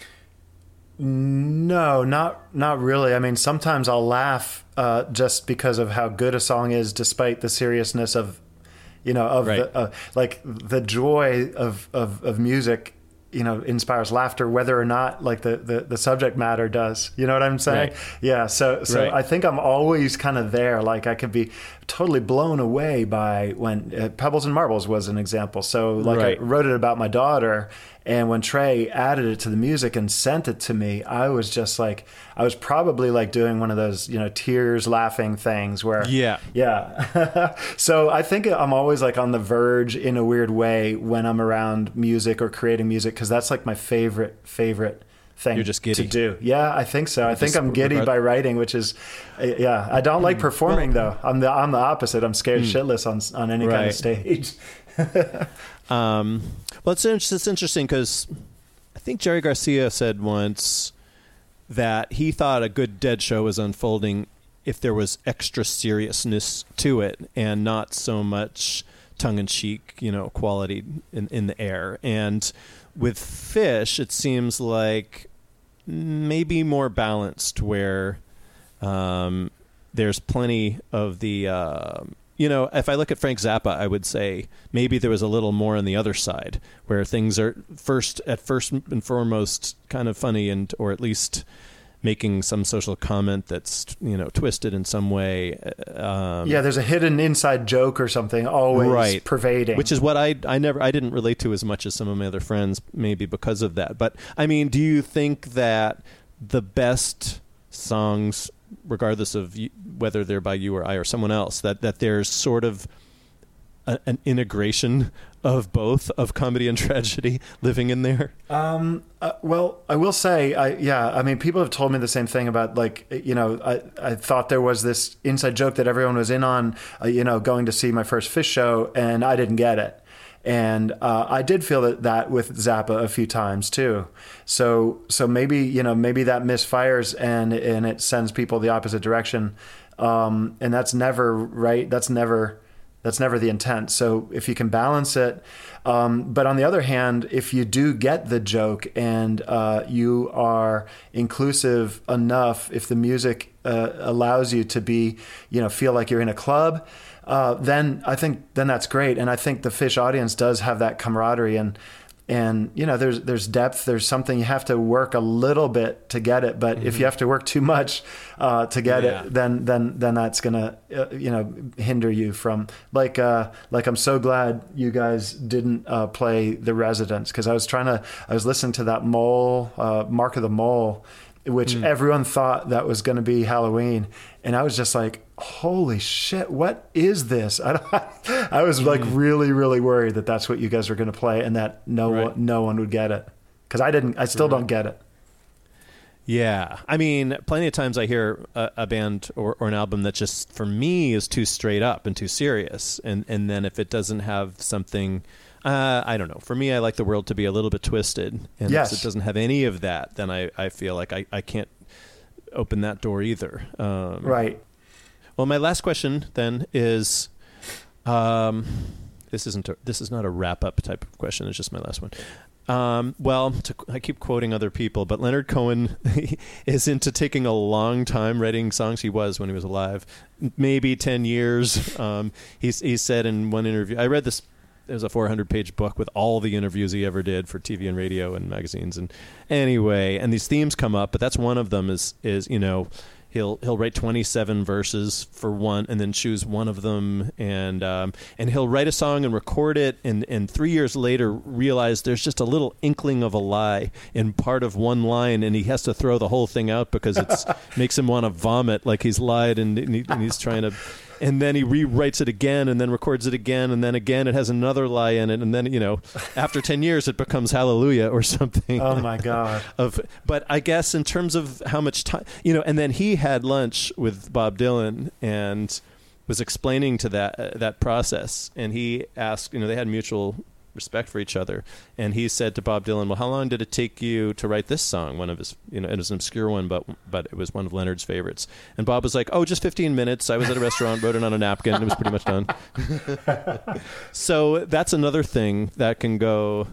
No, not not really. I mean, sometimes I'll laugh uh, just because of how good a song is, despite the seriousness of, you know, of right. the, uh, like the joy of, of, of music, you know, inspires laughter, whether or not like the, the, the subject matter does. You know what I'm saying? Right. Yeah. So so Right. I think I'm always kind of there. Like I could be totally blown away by when uh, Pebbles and Marbles was an example. So like Right. I wrote it about my daughter. And when Trey added it to the music and sent it to me, I was just like, I was probably like doing one of those, you know, tears laughing things where, Yeah. yeah. So I think I'm always like on the verge in a weird way when I'm around music or creating music, because that's like my favorite, favorite thing You're just giddy. to do. Yeah, I think so. I think just I'm giddy regard- by writing, which is, uh, yeah. I don't like performing though. I'm the I'm the opposite. I'm scared shitless on on any kind Right. of stage. Um, well, it's, it's interesting because I think Jerry Garcia said once that he thought a good Dead show was unfolding if there was extra seriousness to it and not so much tongue-in-cheek, you know, quality in, in the air. And with Phish, it seems like maybe more balanced, where um, there's plenty of the... Uh, You know, if I look at Frank Zappa, I would say maybe there was a little more on the other side, where things are first, at first and foremost, kind of funny, and or at least making some social comment that's, you know, twisted in some way. Um, Yeah, there's a hidden inside joke or something always right. pervading. Which is what I I never I didn't relate to as much as some of my other friends, maybe because of that. But I mean, do you think that the best songs, regardless of you, whether they're by you or I or someone else, that, that there's sort of a, an integration of both, of comedy and tragedy living in there? Um, uh, well, I will say, I, yeah, I mean, people have told me the same thing about, like, you know, I, I thought there was this inside joke that everyone was in on, uh, you know, going to see my first Phish show, and I didn't get it. And uh, I did feel that, that with Zappa a few times too. So so maybe, you know, maybe that misfires and and it sends people the opposite direction. Um, and that's never right. That's never that's never the intent. So if you can balance it, um, but on the other hand, if you do get the joke and uh, you are inclusive enough, if the music uh, allows you to be, you know, feel like you're in a club, Uh, then I think then that's great, and I think the Phish audience does have that camaraderie, and and you know there's there's depth, there's something you have to work a little bit to get it, but mm-hmm. if you have to work too much uh, to get yeah. it, then then then that's gonna uh, you know hinder you from like uh, like I'm so glad you guys didn't uh, play The Residents, because I was trying to I was listening to that Mole uh, Mark of the Mole, which mm. everyone thought that was going to be Halloween, and I was just like, holy shit, what is this? I, I was like mm. really, really worried that that's what you guys were going to play, and that no right. one, no one would get it, because I didn't. I still right. don't get it. Yeah, I mean, plenty of times I hear a, a band or, or an album that just for me is too straight up and too serious, and and then if it doesn't have something. Uh, I don't know. For me, I like the world to be a little bit twisted. And yes. if it doesn't have any of that, then I, I feel like I, I can't open that door either. Um, right. Well, my last question then is, um, this isn't a, this is not a wrap-up type of question. It's just my last one. Um, well, to, I keep quoting other people, but Leonard Cohen is into taking a long time writing songs. He was when he was alive, maybe ten years. Um, he's, he said in one interview, I read this, it was a four hundred page book with all the interviews he ever did for T V and radio and magazines. And anyway, and these themes come up, but that's one of them is, is, you know, he'll, he'll write twenty-seven verses for one and then choose one of them. And, um, and he'll write a song and record it. And, and three years later realize there's just a little inkling of a lie in part of one line. And he has to throw the whole thing out because it's makes him want to vomit, like he's lied and, and, he, and he's trying to, and then he rewrites it again and then records it again. And then again, it has another lie in it. And then, you know, after ten years, it becomes Hallelujah or something. Oh my God. of, but I guess in terms of how much time, you know, and then he had lunch with Bob Dylan and was explaining to that, uh, that process. And he asked, you know, they had mutual respect for each other. And he said to Bob Dylan, well, how long did it take you to write this song? One of his, you know, it was an obscure one, but but it was one of Leonard's favorites. And Bob was like, oh, just fifteen minutes. I was at a restaurant, wrote it on a napkin. It was pretty much done. So that's another thing that can go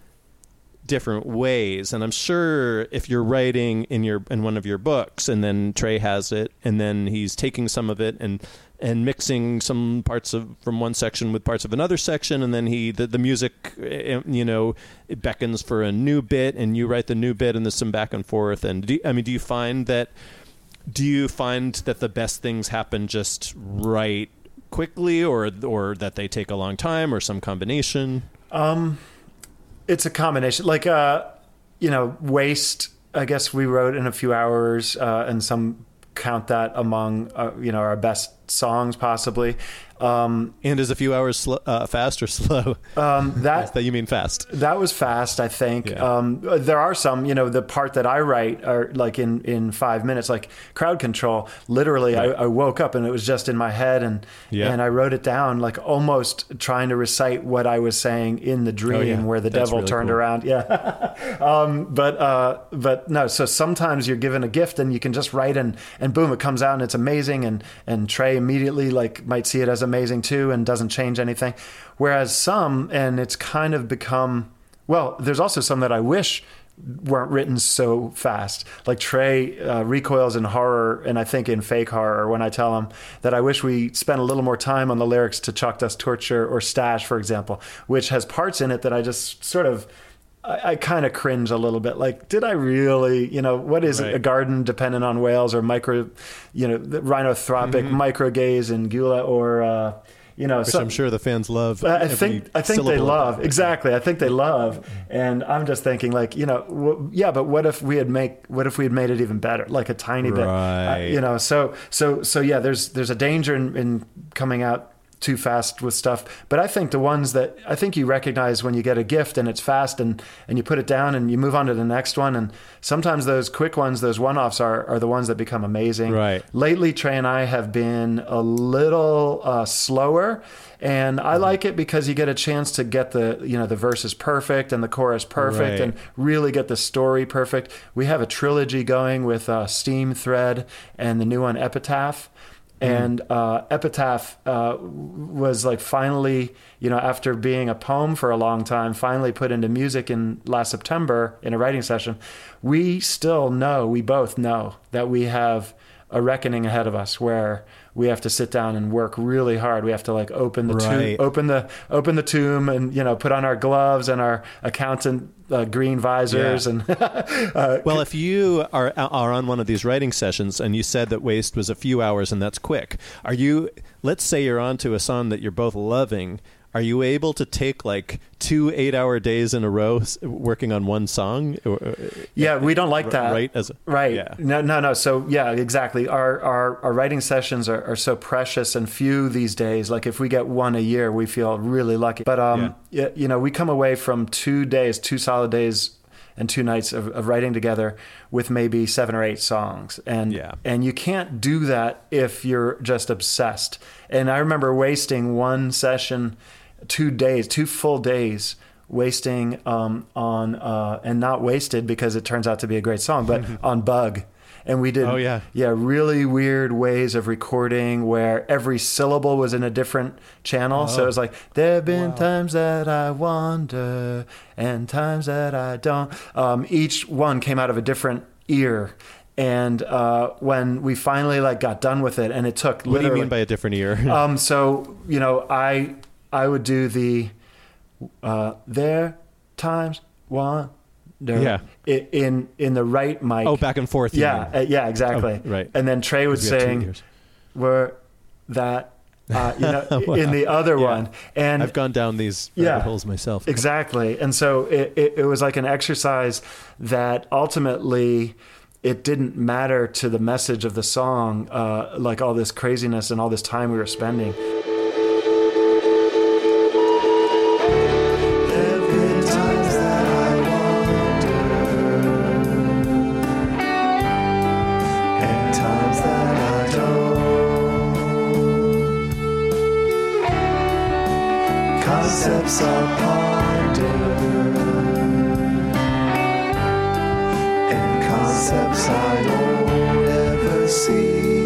different ways. And I'm sure if you're writing in your in one of your books and then Trey has it and then he's taking some of it and and mixing some parts of from one section with parts of another section, and then he the, the music, you know, it beckons for a new bit and you write the new bit and there's some back and forth. And do you, I mean, do you find that do you find that the best things happen just right quickly, or or that they take a long time, or some combination? Um It's a combination. Like, uh, you know, Waste, I guess we wrote in a few hours, uh, and some count that among, uh, you know, our best songs, possibly. Um, and is a few hours sl- uh, fast or slow? Um, that, that you mean fast? That was fast, I think. Yeah. Um, there are some, you know, the part that I write are like in, in five minutes, like Crowd Control. Literally, right. I, I woke up and it was just in my head, and yeah. and I wrote it down, like almost trying to recite what I was saying in the dream, oh, yeah. where the That's devil really turned cool. around. Yeah. um, but uh, but no. So sometimes you're given a gift and you can just write, and and boom, it comes out and it's amazing, and and Trey immediately like might see it as amazing too, and doesn't change anything. Whereas some, and it's kind of become, well, there's also some that I wish weren't written so fast. Like Trey uh, recoils in horror, and I think in fake horror, when I tell him that I wish we spent a little more time on the lyrics to Chalk Dust Torture or Stash, for example, which has parts in it that I just sort of, I, I kind of cringe a little bit. Like, did I really, you know, what is right. a garden dependent on whales, or micro, you know, the rhinothropic mm-hmm. microgaze in Gula, or, uh, you know, which so, I'm sure the fans love. I think I think they love of exactly. I think they love, and I'm just thinking, like, you know, w- yeah, but what if we had make what if we had made it even better, like a tiny bit, right. uh, you know? So so so yeah, there's there's a danger in, in coming out too fast with stuff. But I think the ones that I think you recognize when you get a gift and it's fast, and and you put it down and you move on to the next one, and sometimes those quick ones, those one-offs are are the ones that become amazing. Right. Lately, Trey and I have been a little uh, slower, and I like it because you get a chance to get the, you know, the verses perfect and the chorus perfect, Right. and really get the story perfect. We have a trilogy going with uh, Steam Thread and the new one Epitaph. And uh, Epitaph uh, was like finally, you know, after being a poem for a long time, finally put into music in last September in a writing session. We still know, we both know that we have a reckoning ahead of us where we have to sit down and work really hard. We have to like open the Right. tomb, open the open the tomb, and, you know, put on our gloves and our accountant uh, green visors. Yeah. And uh, Well, if you are are on one of these writing sessions and you said that Waste was a few hours and that's quick, are you? Let's say you're onto a song that you're both loving. Are you able to take like two eight-hour days in a row s- working on one song? Or, yeah, we don't like that. Right? As a, Right. Yeah. No, no, no. So yeah, exactly. Our our, our writing sessions are, are so precious and few these days. Like if we get one a year, we feel really lucky. But um, yeah. you know, we come away from two days, two solid days and two nights of, of writing together with maybe seven or eight songs. And Yeah. and you can't do that if you're just obsessed. And I remember wasting one session, two days, two full days, wasting um, on, uh, and not wasted because it turns out to be a great song, but on Bug. And we did, Oh, yeah. yeah, really weird ways of recording where every syllable was in a different channel. So it was like, there have been Wow. times that I wonder and times that I don't. Um, each one came out of a different ear. And uh, when we finally like got done with it, and it took What do you literally, mean by a different ear? um, so, you know, I I would do the uh, there times one Yeah. i- in in the right mic. oh, back and forth. you yeah, mean. uh, yeah, exactly. Oh, right. And then Trey was We have two saying, ears. "Were that uh, you know Wow. in the other Yeah. one?" And I've gone down these Yeah. rabbit holes myself. exactly. And so it, it, it was like an exercise that ultimately it didn't matter to the message of the song, uh, like all this craziness and all this time we were spending. Concept concepts I'll ponder, and concepts I don't ever see.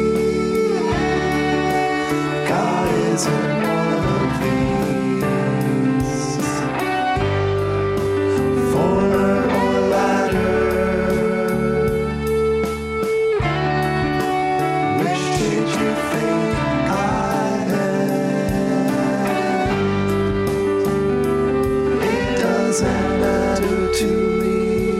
God isn't one of these. Former or latter, which did you think I am? It doesn't matter to me.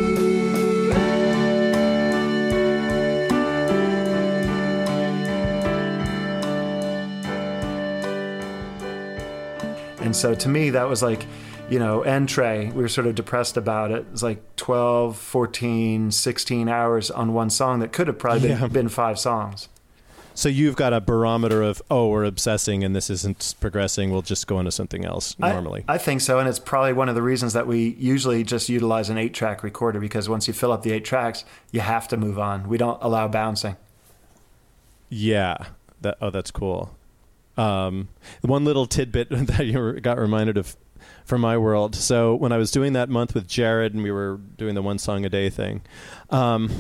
And so to me, that was like, you know, and Trey, we were sort of depressed about it. It was like twelve, fourteen, sixteen hours on one song that could have probably been, Yeah. been five songs. So you've got a barometer of, oh, we're obsessing and this isn't progressing. We'll just go into something else normally. I, I think so. And it's probably one of the reasons that we usually just utilize an eight track recorder, because once you fill up the eight tracks, you have to move on. We don't allow bouncing. Yeah. That, oh, that's cool. Um, one little tidbit that you got reminded of from my world. So when I was doing that month with Jared and we were doing the one song a day thing, um,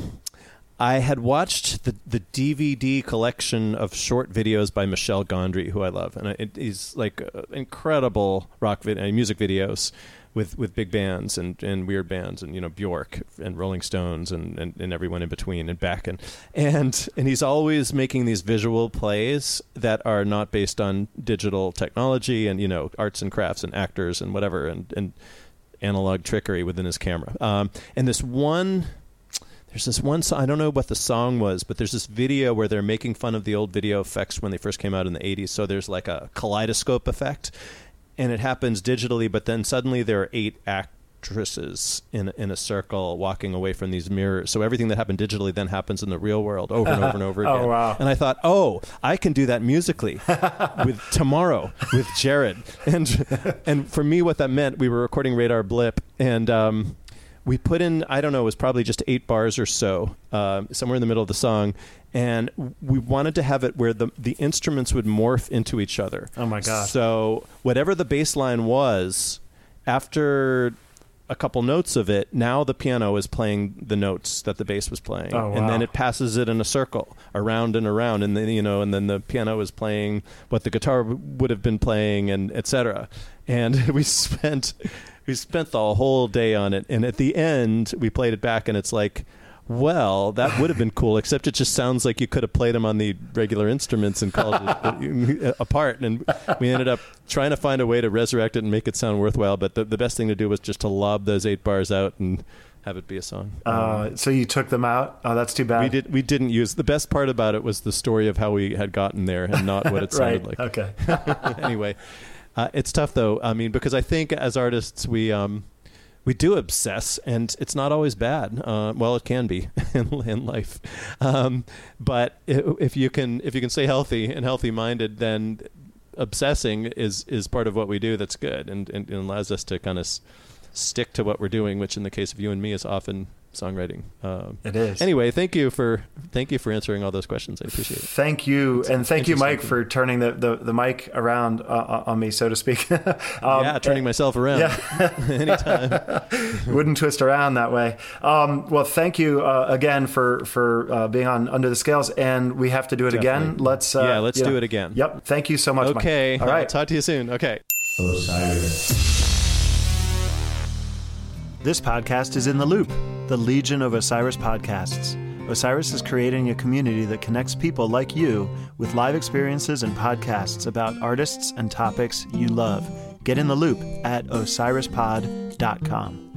I had watched the, the D V D collection of short videos by Michel Gondry, who I love. And it, he's like uh, incredible rock vid- uh, music videos with, with big bands and, and weird bands and, you know, Bjork and Rolling Stones and, and, and everyone in between and back. And, and, and he's always making these visual plays that are not based on digital technology and, you know, arts and crafts and actors and whatever and, and analog trickery within his camera. Um, and this one... There's this one song, I don't know what the song was, but there's this video where they're making fun of the old video effects when they first came out in the eighties. So there's like a kaleidoscope effect, and it happens digitally, but then suddenly there are eight actresses in, in a circle walking away from these mirrors. So everything that happened digitally then happens in the real world over and over and over again. Oh, wow. And I thought, oh, I can do that musically with tomorrow with Jared. And, and for me, what that meant, we were recording Radar Blip, and... Um, we put in, I don't know, it was probably just eight bars or so, uh, somewhere in the middle of the song. And we wanted to have it where the, the instruments would morph into each other. Oh, my God. So whatever the bass line was, after a couple notes of it, now the piano is playing the notes that the bass was playing. Oh, wow. And then it passes it in a circle around and around. And then, you know, and then the piano is playing what the guitar w- would have been playing, and et cetera. And we spent... We spent the whole day on it, and at the end, we played it back, and it's like, well, that would have been cool, except it just sounds like you could have played them on the regular instruments and called it apart, and we ended up trying to find a way to resurrect it and make it sound worthwhile, but the, the best thing to do was just to lob those eight bars out and have it be a song. Uh, so you took them out? Oh, that's too bad. We did. We didn't use... The best part about it was the story of how we had gotten there and not what it sounded right. like. Okay. Anyway... Uh, it's tough, though. I mean, because I think as artists, we um, we do obsess, and it's not always bad. Uh, well, it can be in, in life, um, but if you can if you can stay healthy and healthy-minded, then obsessing is is part of what we do. That's good, and, and, and allows us to kind of s- stick to what we're doing, which in the case of you and me is often songwriting. Um, It is. Anyway, thank you for thank you for answering all those questions. I appreciate it. Thank you, and thank you, Mike, interesting. for turning the, the, the mic around uh, on me, so to speak. um, yeah, turning myself around Yeah. anytime. Wouldn't twist around that way. Um, well, thank you uh, again for for uh, being on Under the Scales, and we have to do it again. Definitely. Let's uh, Yeah, let's you know. do it again. Yep. Thank you so much, Mike. Okay. All I'll right. talk to you soon. Okay. Osiris. This podcast is In the Loop, the Legion of Osiris podcasts. Osiris is creating a community that connects people like you with live experiences and podcasts about artists and topics you love. Get in the loop at osiris pod dot com.